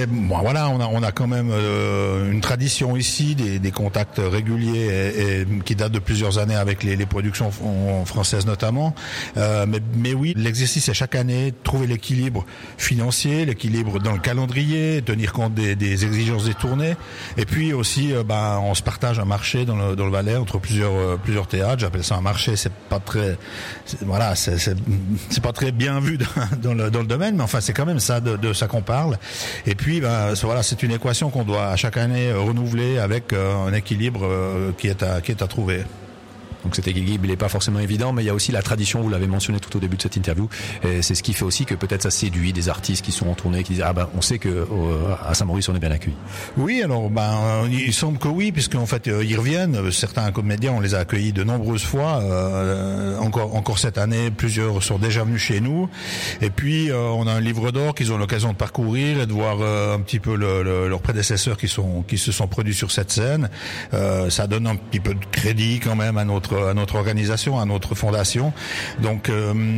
on a quand même une tradition ici, des contacts réguliers et qui datent de plusieurs années avec les productions françaises notamment. Mais oui, l'exercice est chaque année de trouver l'équilibre financier, l'équilibre dans le calendrier, tenir compte des exigences des tournées. Et puis aussi, on se partage un marché dans le Valais entre plusieurs théâtres. J'appelle ça un marché. C'est pas très c'est pas très bien vu dans le domaine, mais enfin c'est quand même ça de ça qu'on parle. Et puis c'est une équation qu'on doit à chaque année renouveler avec un équilibre qui est à trouver. Donc cet équilibre, il n'est pas forcément évident, mais il y a aussi la tradition, vous l'avez mentionné tout au début de cette interview, et c'est ce qui fait aussi que peut-être ça séduit des artistes qui sont en tournée, qui disent on sait que à Saint-Maurice on est bien accueillis. Oui, alors il semble que oui, puisqu'en fait ils reviennent. Certains comédiens, on les a accueillis de nombreuses fois, encore cette année, plusieurs sont déjà venus chez nous. Et puis on a un livre d'or qu'ils ont l'occasion de parcourir et de voir un petit peu leurs prédécesseurs qui se sont produits sur cette scène. Ça donne un petit peu de crédit quand même à notre organisation, à notre fondation. Donc,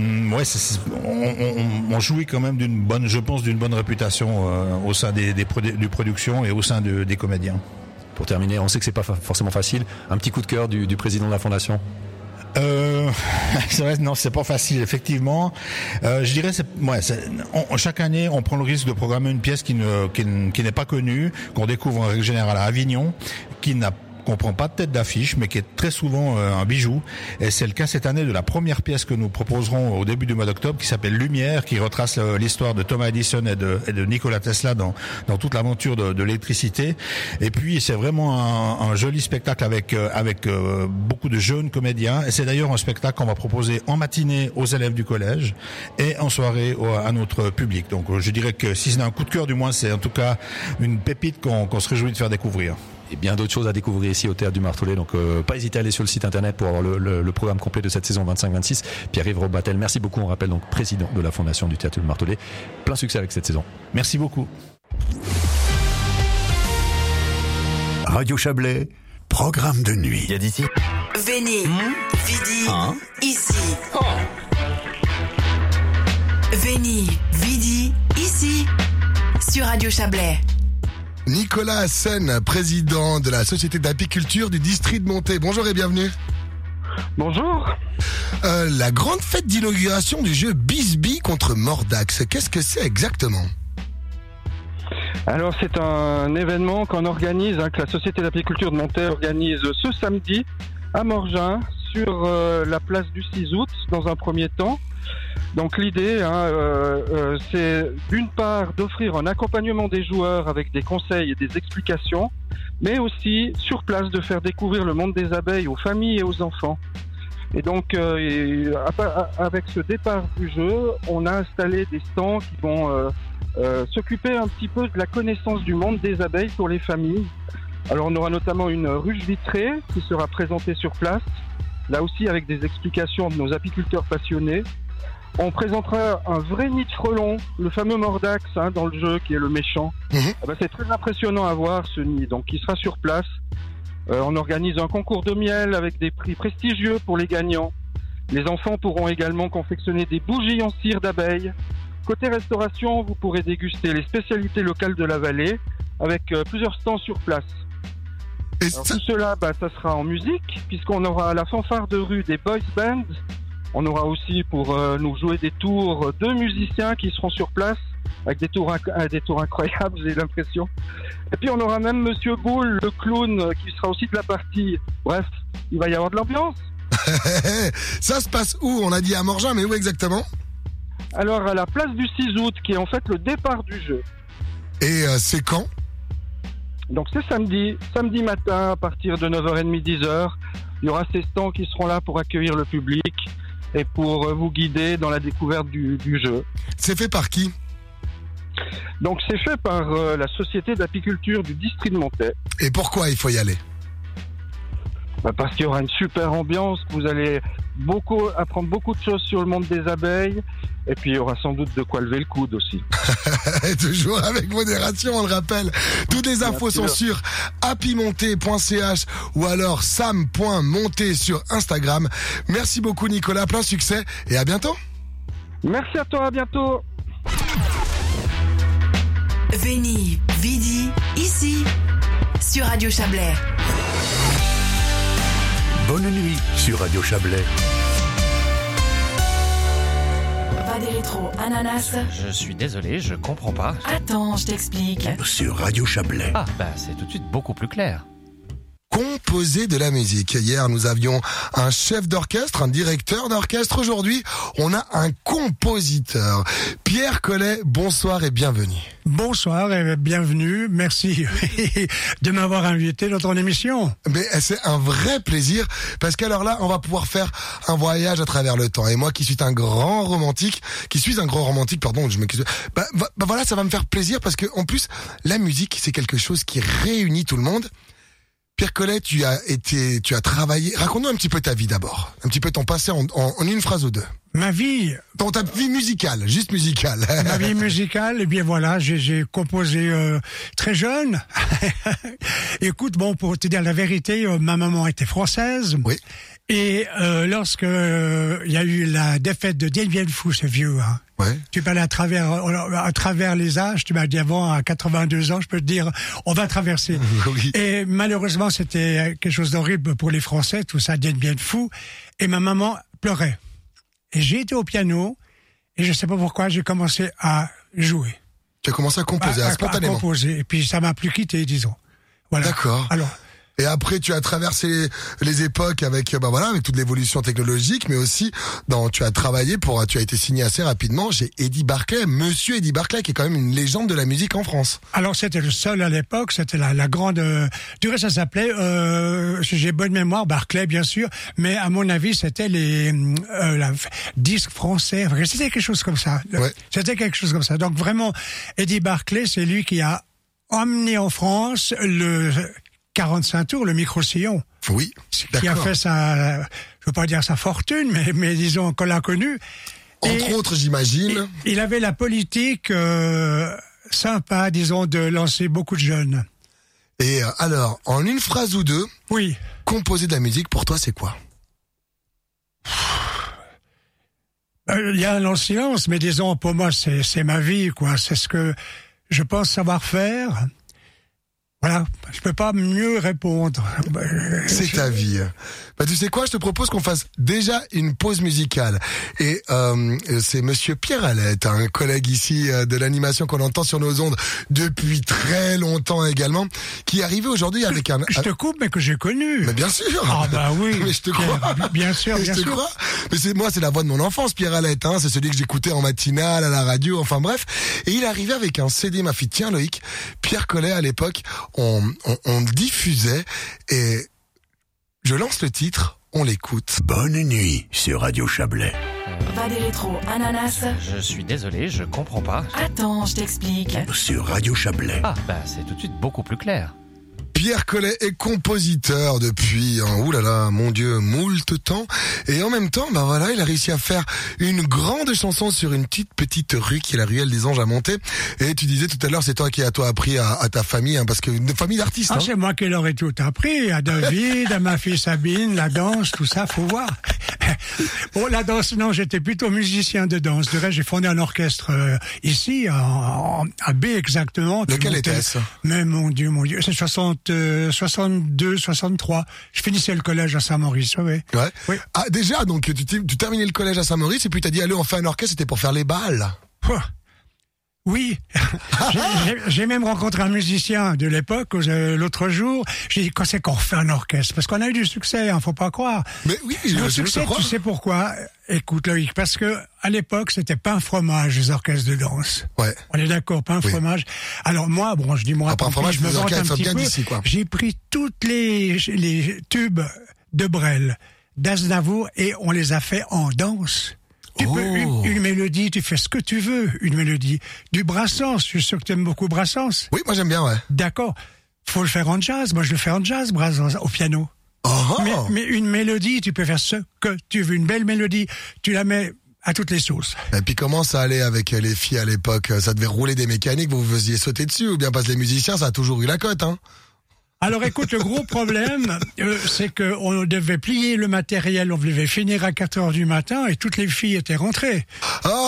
on jouit quand même d'une bonne réputation au sein du production et au sein des comédiens. Pour terminer, on sait que c'est pas forcément facile. Un petit coup de cœur du président de la fondation. C'est vrai, non, c'est pas facile, effectivement. Je dirais, chaque année, on prend le risque de programmer une pièce qui n'est pas connue, qu'on découvre en règle générale à Avignon, qu'on prend pas de tête d'affiche, mais qui est très souvent un bijou. Et c'est le cas cette année de la première pièce que nous proposerons au début du mois d'octobre, qui s'appelle Lumière, qui retrace l'histoire de Thomas Edison et de Nikola Tesla dans toute l'aventure de l'électricité. Et puis c'est vraiment un joli spectacle avec beaucoup de jeunes comédiens. Et c'est d'ailleurs un spectacle qu'on va proposer en matinée aux élèves du collège et en soirée à notre public. Donc je dirais que si c'est un coup de cœur, du moins c'est en tout cas une pépite qu'on se réjouit de faire découvrir. Et bien d'autres choses à découvrir ici au Théâtre du Martelet, donc pas hésiter à aller sur le site internet pour avoir le programme complet de cette saison 25-26. Pierre-Yves Robatel, merci beaucoup, on rappelle donc président de la fondation du Théâtre du Martelet. Plein succès avec cette saison. Merci beaucoup. Radio Chablais, programme de nuit. Il y a d'ici. Veni, vidi, ici. Veni, vidi, ici. Sur Radio Chablais. Nicolas Hassen, président de la Société d'apiculture du district de Montet. Bonjour et bienvenue. Bonjour. La grande fête d'inauguration du jeu Bisbee contre Mordax, qu'est-ce que c'est exactement ? Alors c'est un événement qu'on organise, que la Société d'apiculture de Montet organise ce samedi à Morgin sur la place du 6 août dans un premier temps. Donc l'idée, c'est d'une part d'offrir un accompagnement des joueurs avec des conseils et des explications, mais aussi sur place de faire découvrir le monde des abeilles aux familles et aux enfants. Et donc avec ce départ du jeu, on a installé des stands qui vont s'occuper un petit peu de la connaissance du monde des abeilles pour les familles. Alors on aura notamment une ruche vitrée qui sera présentée sur place, là aussi avec des explications de nos apiculteurs passionnés. On présentera un vrai nid de frelons, le fameux Mordax dans le jeu qui est le méchant. C'est très impressionnant à voir ce nid, donc il sera sur place. On organise un concours de miel avec des prix prestigieux pour les gagnants. Les enfants pourront également confectionner des bougies en cire d'abeilles. Côté restauration, vous pourrez déguster les spécialités locales de la vallée avec plusieurs stands sur place. Alors, tout cela, ça sera en musique, puisqu'on aura la fanfare de rue des boys bands. On aura aussi pour nous jouer des tours 2 musiciens qui seront sur place avec des tours incroyables, j'ai l'impression. Et puis on aura même Monsieur Boule, le clown, qui sera aussi de la partie. Bref, il va y avoir de l'ambiance. Ça se passe où? On a dit à Morgin, mais où exactement? Alors à la place du 6 août, qui est en fait le départ du jeu. Et c'est quand? Donc c'est samedi matin à partir de 9h30, 10h. Il y aura ces stands qui seront là pour accueillir le public et pour vous guider dans la découverte du jeu. C'est fait par qui? Donc c'est fait par la Société d'apiculture du district de Montaix. Et pourquoi il faut y aller? Parce qu'il y aura une super ambiance, vous allez apprendre beaucoup de choses sur le monde des abeilles, et puis il y aura sans doute de quoi lever le coude aussi. Toujours avec modération, on le rappelle. Toutes les infos sont sur happymonté.ch ou alors sam.monté sur Instagram. Merci beaucoup Nicolas, plein succès et à bientôt. Merci à toi, à bientôt. Veni, Vidi, ici, sur Radio Chablais. Bonne nuit sur Radio Chablais. Va des rétros, ananas. Je suis désolé, je comprends pas. Attends, je t'explique. Sur Radio Chablais. Ah, c'est tout de suite beaucoup plus clair. Composer de la musique. Hier, nous avions un chef d'orchestre, un directeur d'orchestre. Aujourd'hui, on a un compositeur. Pierre Collet, bonsoir et bienvenue. Bonsoir et bienvenue. Merci de m'avoir invité dans ton émission. Mais c'est un vrai plaisir parce qu'alors là, on va pouvoir faire un voyage à travers le temps. Et moi qui suis un grand romantique, voilà, ça va me faire plaisir parce que en plus, la musique, c'est quelque chose qui réunit tout le monde. Pierre Collet, tu as travaillé. Raconte-nous un petit peu ta vie d'abord. Un petit peu ton passé en une phrase ou deux. Ma vie. Ta vie musicale, juste musicale. Ma vie musicale, eh bien voilà, j'ai composé très jeune. Écoute, pour te dire la vérité, ma maman était française. Oui. Et lorsque il y a eu la défaite de Dien Bien Phu, c'est vieux, hein. Ouais. Tu parlais à travers les âges, tu m'as dit avant, à 82 ans, je peux te dire, on va traverser. Oui. Et malheureusement, c'était quelque chose d'horrible pour les Français, tout ça, Dien Bien Phu. Et ma maman pleurait. Et j'ai été au piano, et je sais pas pourquoi, j'ai commencé à jouer. Tu as commencé à composer, spontanément. À composer, et puis ça m'a plus quitté, disons. Voilà. D'accord. Alors. Et après, tu as traversé les époques avec, avec toute l'évolution technologique, mais aussi tu as été signé assez rapidement chez Eddie Barclay, Monsieur Eddie Barclay, qui est quand même une légende de la musique en France. Alors, c'était le seul à l'époque, c'était la grande, du reste, ça s'appelait, si j'ai bonne mémoire, Barclay, bien sûr, mais à mon avis, c'était disques français, c'était quelque chose comme ça. Ouais. C'était quelque chose comme ça. Donc, vraiment, Eddie Barclay, c'est lui qui a emmené en France le 45 tours, le micro-sillon. Oui, d'accord. Qui a fait je veux pas dire sa fortune, mais disons qu'on l'a connu. Entre autres, j'imagine. Il avait la politique sympa, disons, de lancer beaucoup de jeunes. Et alors, en une phrase ou deux, oui. Composer de la musique, pour toi, c'est quoi? Il y a un long silence, mais disons, pour moi, c'est ma vie, quoi. C'est ce que je pense savoir faire. Voilà, je peux pas mieux répondre. C'est ta vie. Bah, tu sais quoi, je te propose qu'on fasse déjà une pause musicale. Et c'est Monsieur Pierre Alette, un collègue ici de l'animation qu'on entend sur nos ondes depuis très longtemps également, qui est arrivé aujourd'hui avec un... Je te coupe, mais que j'ai connu. Mais bien sûr. Ah bah oui. Mais je te crois. Bien sûr, bien sûr. Crois. Mais c'est la voix de mon enfance, Pierre Alette. Hein. C'est celui que j'écoutais en matinale, à la radio, enfin bref. Et il est arrivé avec un CD, ma fille. Tiens Loïc, Pierre Collet à l'époque, on diffusait et je lance le titre, on l'écoute. Bonne nuit sur Radio Chablais. Va des rétro, ananas. Je suis désolé, je comprends pas. Attends, je t'explique. Sur Radio Chablais. Ah, bah c'est tout de suite beaucoup plus clair. Pierre Collet est compositeur depuis, oulala, mon Dieu, moult temps. Et en même temps, ben voilà, il a réussi à faire une grande chanson sur une petite rue qui est la ruelle des Anges à Monter. Et tu disais tout à l'heure, c'est toi qui as appris à ta famille, hein, parce que une famille d'artistes. Ah, c'est moi qui leur ai tout appris. À David, à ma fille Sabine, la danse, tout ça, faut voir. Bon, la danse, non, j'étais plutôt musicien de danse. De reste, j'ai fondé un orchestre ici, à B exactement. Lequel était-ce? Mais mon Dieu, c'est 62, 63. Je finissais le collège à Saint-Maurice, oui. Ouais. Oui. Ah, déjà, donc tu terminais le collège à Saint-Maurice et puis t'as dit, allez, on fait un orchestre, c'était pour faire les balles. Oui, j'ai même rencontré un musicien de l'époque l'autre jour. J'ai dit, quand c'est qu'on refait un orchestre? Parce qu'on a eu du succès, hein, faut pas croire. Mais oui, le succès, tu sais pourquoi? Écoute Loïc, parce que à l'époque, c'était pain fromage les orchestres de danse. Ouais. On est d'accord, pain fromage. Alors moi, bon, je dis moi, pain fromage, je me vante un petit peu. D'ici, quoi. J'ai pris toutes les tubes de Brel, d'Aznavour et on les a fait en danse. Tu peux, une mélodie, tu fais ce que tu veux, une mélodie. Du Brassens, je suis sûr que tu aimes beaucoup Brassens. Oui, moi j'aime bien, ouais. D'accord. Faut le faire en jazz. Moi, je le fais en jazz, Brassens, au piano. Mais une mélodie, tu peux faire ce que tu veux. Une belle mélodie, tu la mets à toutes les sauces. Et puis comment ça allait avec les filles à l'époque? Ça devait rouler des mécaniques, vous faisiez sauter dessus, ou bien parce que les musiciens, ça a toujours eu la cote, hein? Alors écoute, le gros problème, c'est que on devait plier le matériel, on devait finir à 4h du matin et toutes les filles étaient rentrées. Oh,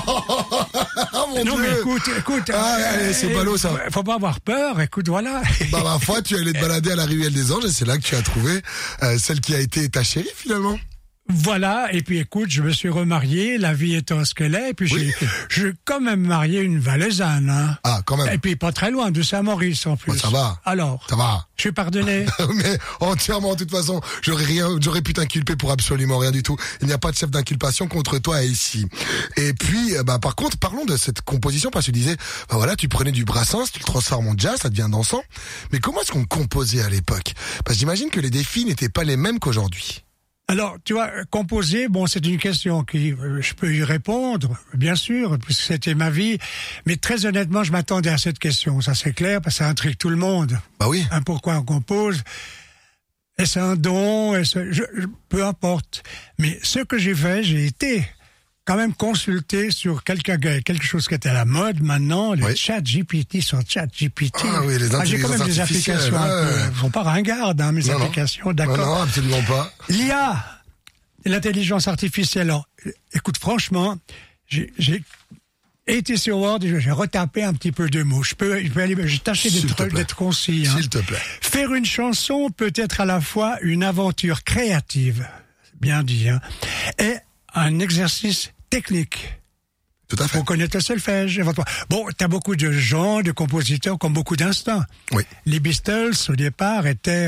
mon non Dieu. Mais écoute. Allez, c'est ballot ça. Faut pas avoir peur, écoute, voilà. Bah ma foi, tu allais te balader à la ruelle des Anges et c'est là que tu as trouvé celle qui a été ta chérie finalement. Voilà, et puis écoute, je me suis remarié, la vie étant ce qu'elle est, et puis j'ai quand même marié une Valaisanne. Hein. Ah, quand même. Et puis pas très loin, de Saint-Maurice en plus. Oh, ça va. Alors, ça va. Je suis pardonné. Mais entièrement, de toute façon, j'aurais pu t'inculper pour absolument rien du tout. Il n'y a pas de chef d'inculpation contre toi ici. Et puis, par contre, parlons de cette composition, parce que tu disais, voilà, tu prenais du Brassens, tu le transformes en jazz, ça devient dansant. Mais comment est-ce qu'on composait à l'époque? Parce que j'imagine que les défis n'étaient pas les mêmes qu'aujourd'hui. Alors, tu vois, composer, bon, c'est une question qui, je peux y répondre, bien sûr, puisque c'était ma vie. Mais très honnêtement, je m'attendais à cette question, ça c'est clair, parce que ça intrigue tout le monde. Bah oui. Pourquoi on compose? Est-ce un don? Peu importe. Mais ce que j'ai fait, j'ai été quand même consulté sur quelque chose qui était à la mode maintenant, le ChatGPT sur ChatGPT. Ah oui, les intelligences j'ai quand même des applications un peu, sont pas ringardes, hein, mes applications, d'accord. Non, absolument pas. L'IA, l'intelligence artificielle. Alors, écoute, franchement, j'ai été sur Word et j'ai retapé un petit peu de mots. Je peux aller, j'ai tâché d'être concis. Hein. S'il te plaît. Faire une chanson peut être à la fois une aventure créative, bien dit, hein, et un exercice technique. Tout à fait. Faut connaître le solfège. Bon, t'as beaucoup de gens, de compositeurs qui ont beaucoup d'instinct. Oui. Les Beatles, au départ,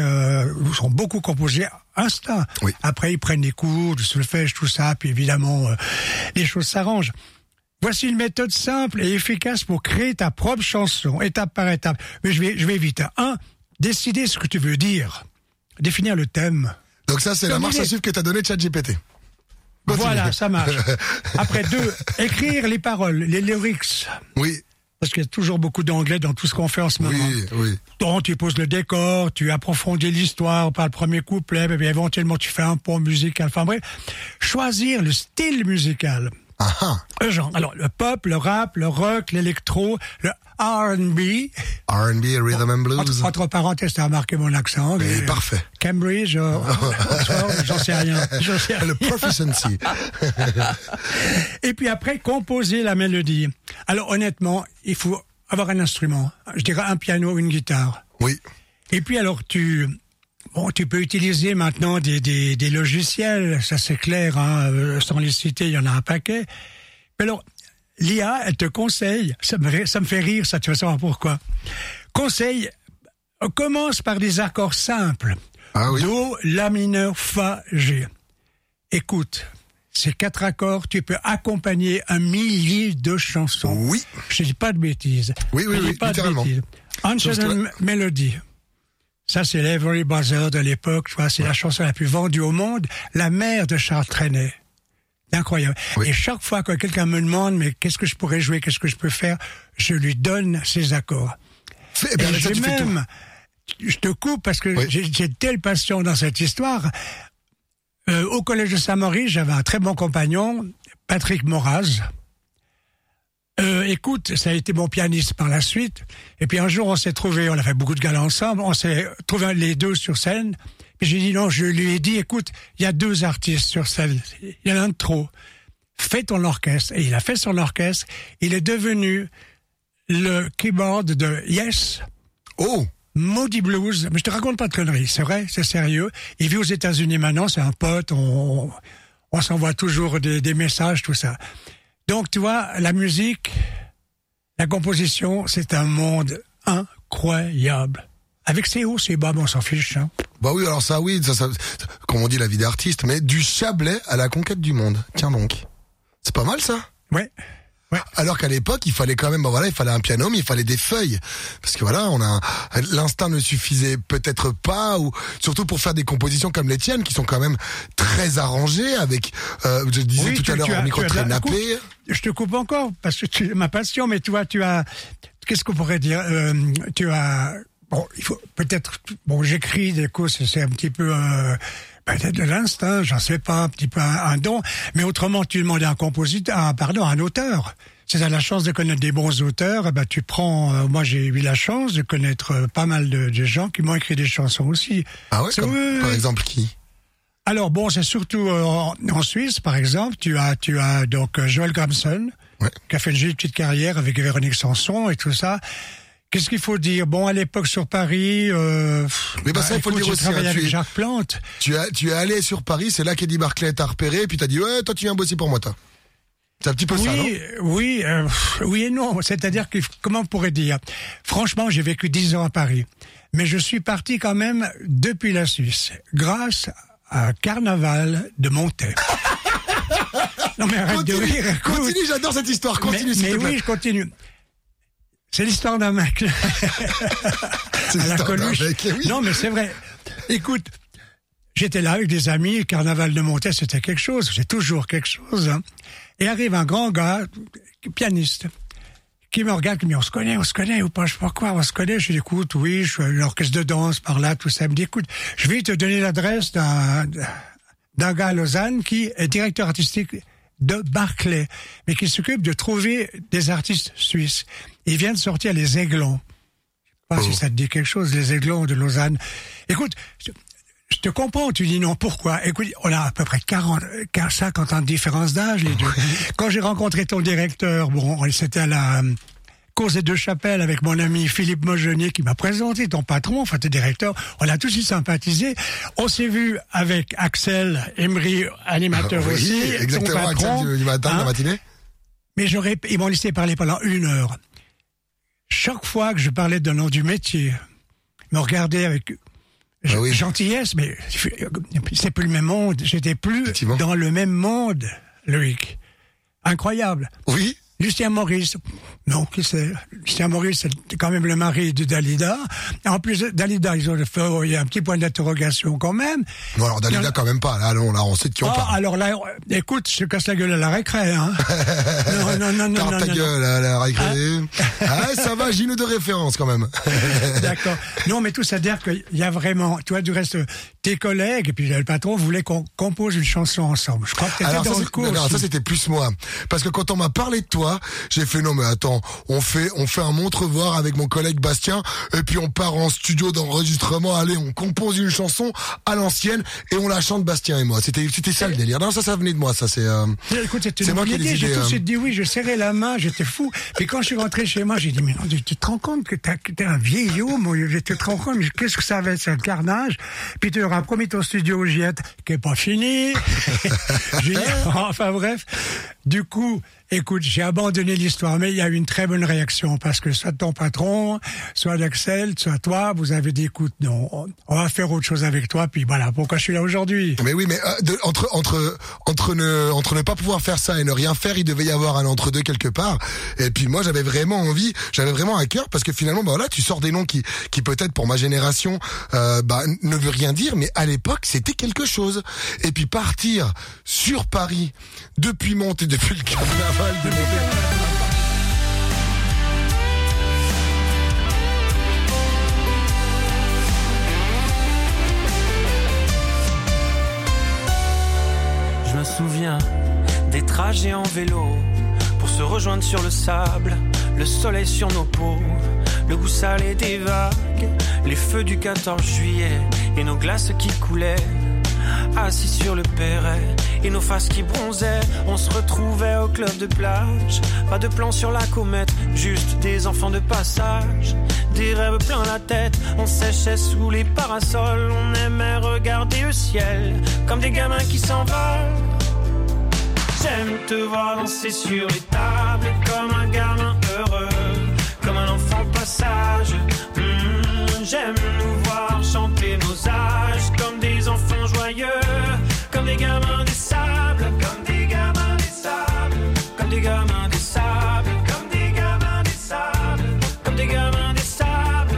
sont beaucoup composés instinct. Oui. Après, ils prennent des cours, du solfège, tout ça, puis évidemment, les choses s'arrangent. Voici une méthode simple et efficace pour créer ta propre chanson, étape par étape. Mais je vais vite. 1, décider ce que tu veux dire. Définir le thème. Donc ça, c'est la marche à suivre que t'as donnée ChatGPT. Voilà, ça marche. Après 2, écrire les paroles, les lyrics. Oui. Parce qu'il y a toujours beaucoup d'anglais dans tout ce qu'on fait en ce moment. Oui. Donc, tu poses le décor, tu approfondis l'histoire par le premier couplet, puis éventuellement tu fais un pont musical. Enfin bref, choisir le style musical. Genre, alors, le pop, le rap, le rock, l'électro, le R&B. R&B, rhythm and blues. Entre parenthèses, t'as remarqué mon accent. Mais parfait. Cambridge, j'en sais rien. Le proficiency. Et puis après, composer la mélodie. Alors honnêtement, il faut avoir un instrument. Je dirais un piano, une guitare. Oui. Et puis alors tu peux utiliser maintenant des logiciels, ça c'est clair, hein, sans les citer, il y en a un paquet. Mais alors, l'IA, elle te conseille, ça me fait rire, ça, tu vas savoir pourquoi. Conseil, commence par des accords simples. Ah oui. Do, La mineur, Fa, G. Écoute, ces 4 accords, tu peux accompagner 1 millier de chansons. Oui. Je dis pas de bêtises. Oui, littéralement. Ancient Melody. Ça, c'est l'Every Buzzer de l'époque, tu vois, c'est la chanson la plus vendue au monde, la mère de Charles Trenet. Incroyable. Oui. Et chaque fois que quelqu'un me demande, mais qu'est-ce que je pourrais jouer, qu'est-ce que je peux faire, je lui donne ces accords. Et j'ai même, je te coupe parce que j'ai telle passion dans cette histoire. Au collège de Saint-Maurice, j'avais un très bon compagnon, Patrick Moraz. Écoute, ça a été mon pianiste par la suite. Et puis un jour, on s'est trouvés, on a fait beaucoup de galas ensemble, on s'est trouvés les deux sur scène. Puis j'ai dit non, je lui ai dit, écoute, il y a 2 artistes sur scène, il y en a un de trop. Fais ton orchestre. Et il a fait son orchestre. Il est devenu le keyboard de Yes. Oh! Moody Blues. Mais je te raconte pas de conneries, c'est vrai, c'est sérieux. Il vit aux États-Unis maintenant, c'est un pote, on s'envoie toujours des messages, tout ça. Donc, tu vois, la musique, la composition, c'est un monde incroyable. Avec ses hauts, ses bas, on s'en fiche. Hein. Bah oui, alors ça, comme on dit, la vie d'artiste, mais du Chablais à la conquête du monde. Tiens donc. C'est pas mal, ça? Ouais. Alors qu'à l'époque, il fallait quand même, il fallait un piano, mais il fallait des feuilles. Parce que voilà, l'instinct ne suffisait peut-être pas, ou surtout pour faire des compositions comme les tiennes, qui sont quand même très arrangées, avec, je disais tout à l'heure, un micro très nappé. Je te coupe encore, parce que tu ma passion, mais tu vois, qu'est-ce qu'on pourrait dire, bon, il faut, peut-être, j'écris des causes, c'est un petit peu, peut-être de l'instinct, j'en sais pas, un petit peu un don, mais autrement tu demandes à un auteur. Si tu as la chance de connaître des bons auteurs, tu prends, moi j'ai eu la chance de connaître pas mal de gens qui m'ont écrit des chansons aussi. Ah ouais, par exemple qui? Alors c'est surtout en Suisse par exemple, tu as donc Joel Gramson, qui a fait une petite carrière avec Véronique Sanson et tout ça. Qu'est-ce qu'il faut dire? Bon, à l'époque sur Paris, mais ça, il faut le dire aussi. Avec Jacques Plante. Tu es allé sur Paris, c'est là qu'Eddie Barclay t'a repéré, et puis t'as dit ouais, toi tu viens bosser pour moi, toi. C'est un petit peu ça, non? Oui et non. C'est-à-dire que comment on pourrait dire? Franchement, j'ai vécu 10 ans à Paris, mais je suis parti quand même depuis la Suisse, grâce à Carnaval de Montaix. Non mais arrête de rire. Écoute. Continue, j'adore cette histoire. Continue. Mais oui, je continue. C'est l'histoire d'un mec. C'est l'histoire d'un mec, oui. Non, mais c'est vrai. Écoute, j'étais là avec des amis, Carnaval de Montaix, c'était quelque chose, c'est toujours quelque chose. Hein. Et arrive un grand gars, pianiste, qui me regarde, qui me dit, on se connaît, ou pas, je sais pas quoi, on se connaît. Je lui dis, écoute, oui, je suis à l'orchestre de danse, par là, tout ça. Il me dit, écoute, je vais te donner l'adresse d'un gars à Lausanne qui est directeur artistique de Barclay, mais qui s'occupe de trouver des artistes suisses. Il vient de sortir Les Aiglons. Je sais pas si ça te dit quelque chose, Les Aiglons de Lausanne. Écoute, je te comprends, tu dis non, pourquoi? Écoute, on a à peu près 50 ans de différence d'âge, les deux. Quand j'ai rencontré ton directeur, c'était à la Cause des Deux Chapelles avec mon ami Philippe Mogenier qui m'a présenté ton patron, enfin tes directeurs, on a tous sympathisé. On s'est vu avec Axel Emery, animateur aussi, exactement, son patron. Axel du matin, de la matinée. Mais ils m'ont laissé parler pendant 1 heure. Chaque fois que je parlais de nom du métier, ils me regardaient avec gentillesse, mais c'est plus le même monde. J'étais plus dans le même monde, Loïc. Incroyable. Oui. Lucien Maurice. Non, qui c'est? Lucien Maurice, c'est quand même le mari de Dalida. En plus, Dalida, il y a un petit point d'interrogation quand même. Non, alors Dalida, quand même pas. Là, on sait de qui on parle. Alors là, écoute, je casse la gueule à la récré, hein. Non. Garde ta gueule à la récré. Ça va, j'ai une de référence quand même. D'accord. Non, mais tout ça veut dire qu'il y a vraiment, tu vois, du reste, tes collègues et puis le patron voulaient qu'on compose une chanson ensemble. Je crois que t'étais dans le cours. Alors ça c'était plus moi, parce que quand on m'a parlé de toi, j'ai fait non mais attends, on fait un montre-voir avec mon collègue Bastien et puis on part en studio d'enregistrement. Allez, on compose une chanson à l'ancienne et on la chante Bastien et moi. C'était ça le délire. Non, ça venait de moi. Ça c'est. Écoute, c'était une bonne idée. J'ai tout de suite dit oui. Je serrais la main. J'étais fou. Puis quand je suis rentré chez moi, j'ai dit mais non, tu te rends compte que t'es un vieillot. Moi, je te rends compte. Mais qu'est-ce que ça va être, c'est un carnage. Puis tu auras promis ton studio Giette qui est pas fini. Enfin bref. Du coup, écoute, j'ai abandonné l'histoire, mais il y a eu une très bonne réaction parce que soit ton patron, soit d'Axel, soit toi, vous avez dit écoute, non, on va faire autre chose avec toi, puis voilà, pourquoi je suis là aujourd'hui. Mais oui, mais entre ne pas pouvoir faire ça et ne rien faire, il devait y avoir un entre-deux quelque part. Et puis moi, j'avais vraiment à cœur parce que finalement, bah voilà, tu sors des noms qui peut-être pour ma génération, ne veut rien dire, mais à l'époque, c'était quelque chose. Et puis partir sur Paris depuis Monte et depuis le carnaval de Je me souviens des trajets en vélo pour se rejoindre sur le sable, le soleil sur nos peaux, le goût salé des vagues, les feux du 14 juillet et nos glaces qui coulaient. Assis sur le perret et nos faces qui bronzaient, on se retrouvait au club de plage. Pas de plan sur la comète, juste des enfants de passage. Des rêves plein la tête, on séchait sous les parasols. On aimait regarder le ciel comme des gamins qui s'envolent. J'aime te voir danser sur les tables comme un gamin heureux, comme un enfant passage. J'aime nous voir chanter nos âges comme des enfants joyeux, comme des gamins des sables, comme des gamins des sables, comme des gamins des sables, comme des gamins des sables, comme des gamins des sables.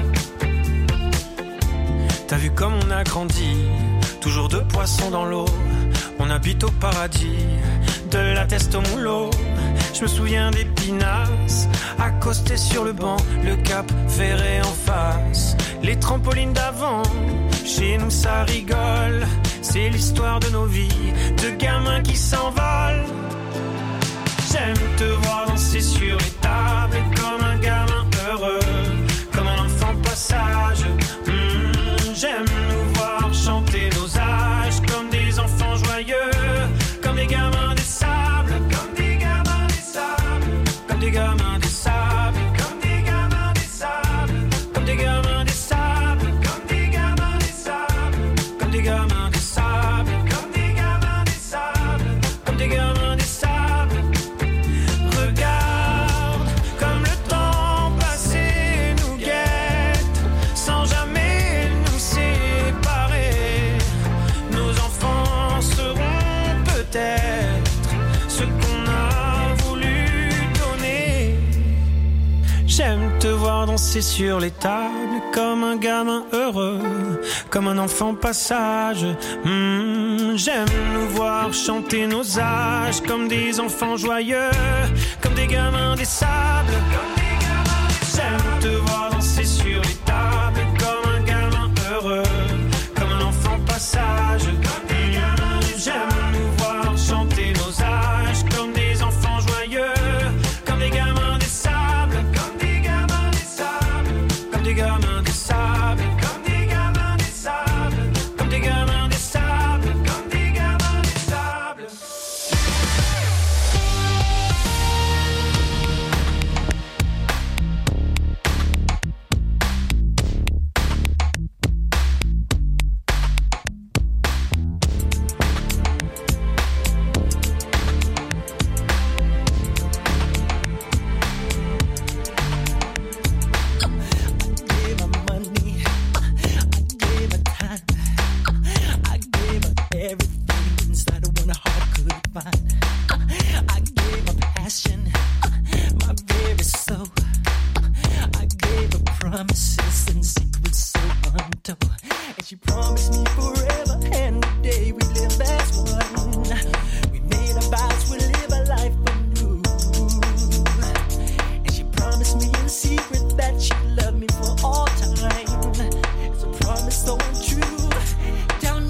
T'as vu comme on a grandi, toujours deux poissons dans l'eau. On habite au paradis, de la teste au moulot. Je me souviens des pinasses, accostés sur le banc, le cap ferré en face, les trampolines d'avant. Chez nous ça rigole, c'est l'histoire de nos vies, de gamins qui s'envolent. J'aime te voir danser sur les tables comme un gamin heureux, comme un enfant passage. J'aime nous voir chanter nos âges comme des enfants joyeux, comme des gamins des sables, comme des gamins des sables, comme des gamins des sables, comme des gamins des sables, comme des gamins des sables, comme des gamins des sables, comme des gamins des sables, comme des gamins des sables, comme des gamins des sables. Regarde comme le temps passé nous guette sans jamais nous séparer. Nos enfants seront peut-être ce qu'on a voulu donner. J'aime te voir danser sur les tables comme un gamin heureux, comme un enfant passage. J'aime nous voir chanter nos âges comme des enfants joyeux, comme des gamins des sables. J'aime te voir danser sur les tables comme un gamin heureux, comme un enfant passage. J'aime nous voir chanter nos âges comme des enfants joyeux, comme des gamins des sables, comme des gamins des sables, comme des gamins des sables, comme des gamins des sables, comme des gamins des sables, comme des gamins des sables. Down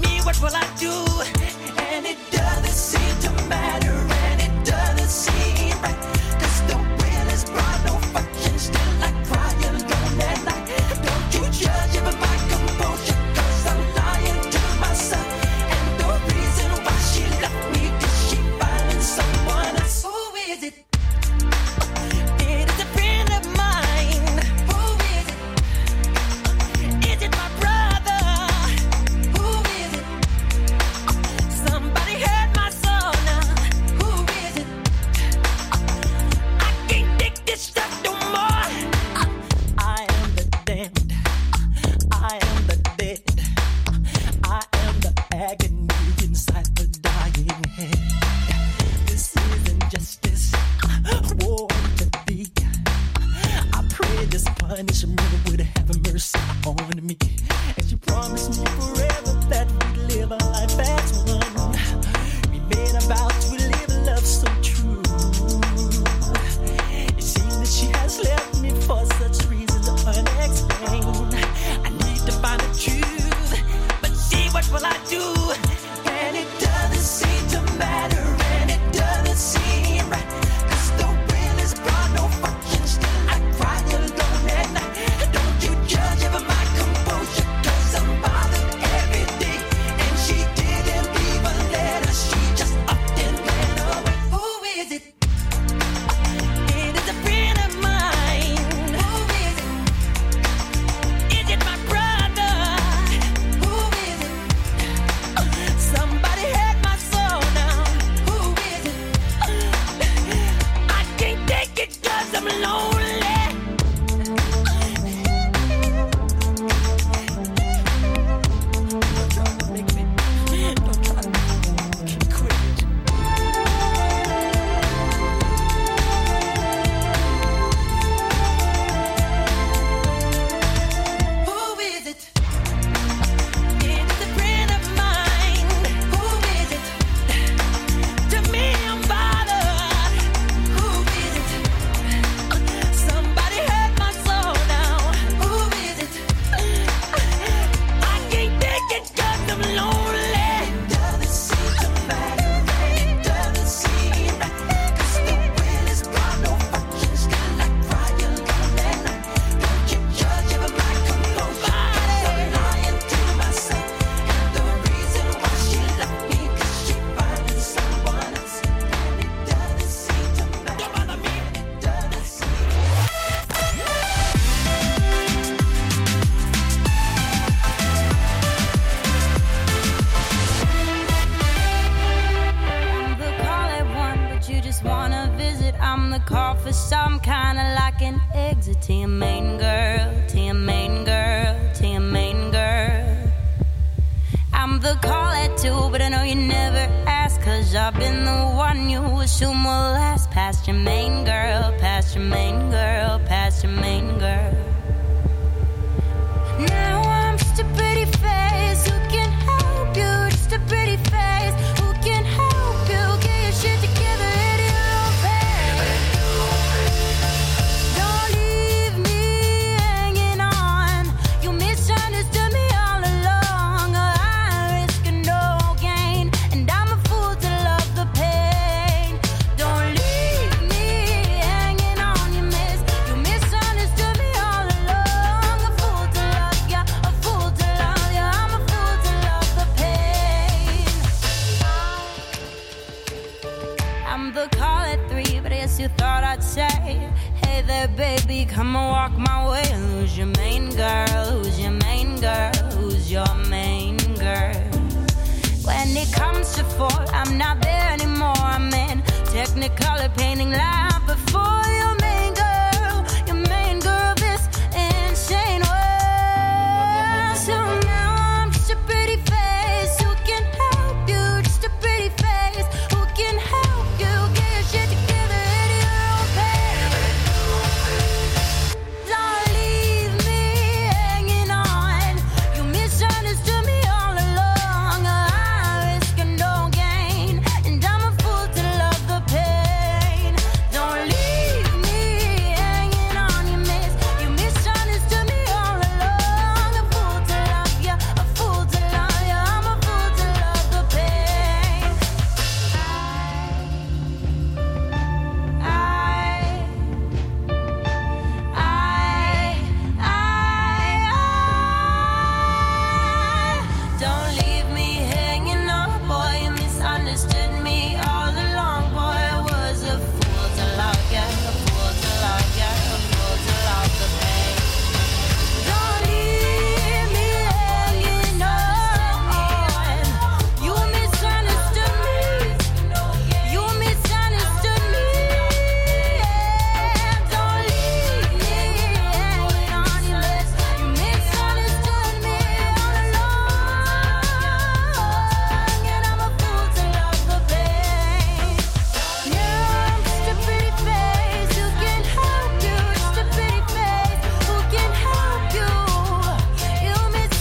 wish a mother would have mercy on me. And she promised me forever that we'd live a life as one. We made a vow to live a love so true. It seems that she has left me for such reasons unexplained. I need to find the truth, but see, what will I do? And it doesn't seem to matter, and it doesn't seem right. 'Cause the will is broad, no function, still I cry alone at night. Don't you judge ever my composure, 'cause I'm bothered every day. And she didn't leave a letter, she just upped and ran away. Who is it? It is a friend of mine. Who is it? Is it my brother? Who is it? Somebody had my soul now. Who is it? I can't take it 'cause I'm lonely. Who is it? It is a friend of mine. Who is it? To me, I'm bothered. Who is it? Somebody hurt my soul now. Who is it? I can't take it 'cause I'm lonely. It doesn't seem to matter. It doesn't seem right. 'Cause the will is gone, no function, still I cry alone at night. Don't you judge ever my composure, 'cause I'm lying to myself. And the reason why she left me, 'cause she finding someone else. And it doesn't seem to matter. It doesn't seem. I'm the call at one, but you just wanna visit. I'm the call for some kind of like an exit to your main girl, to your main girl, to your main girl. I'm the call at two, but I know you never ask, 'cause I've been the one you assume will last past your main girl, past your main girl.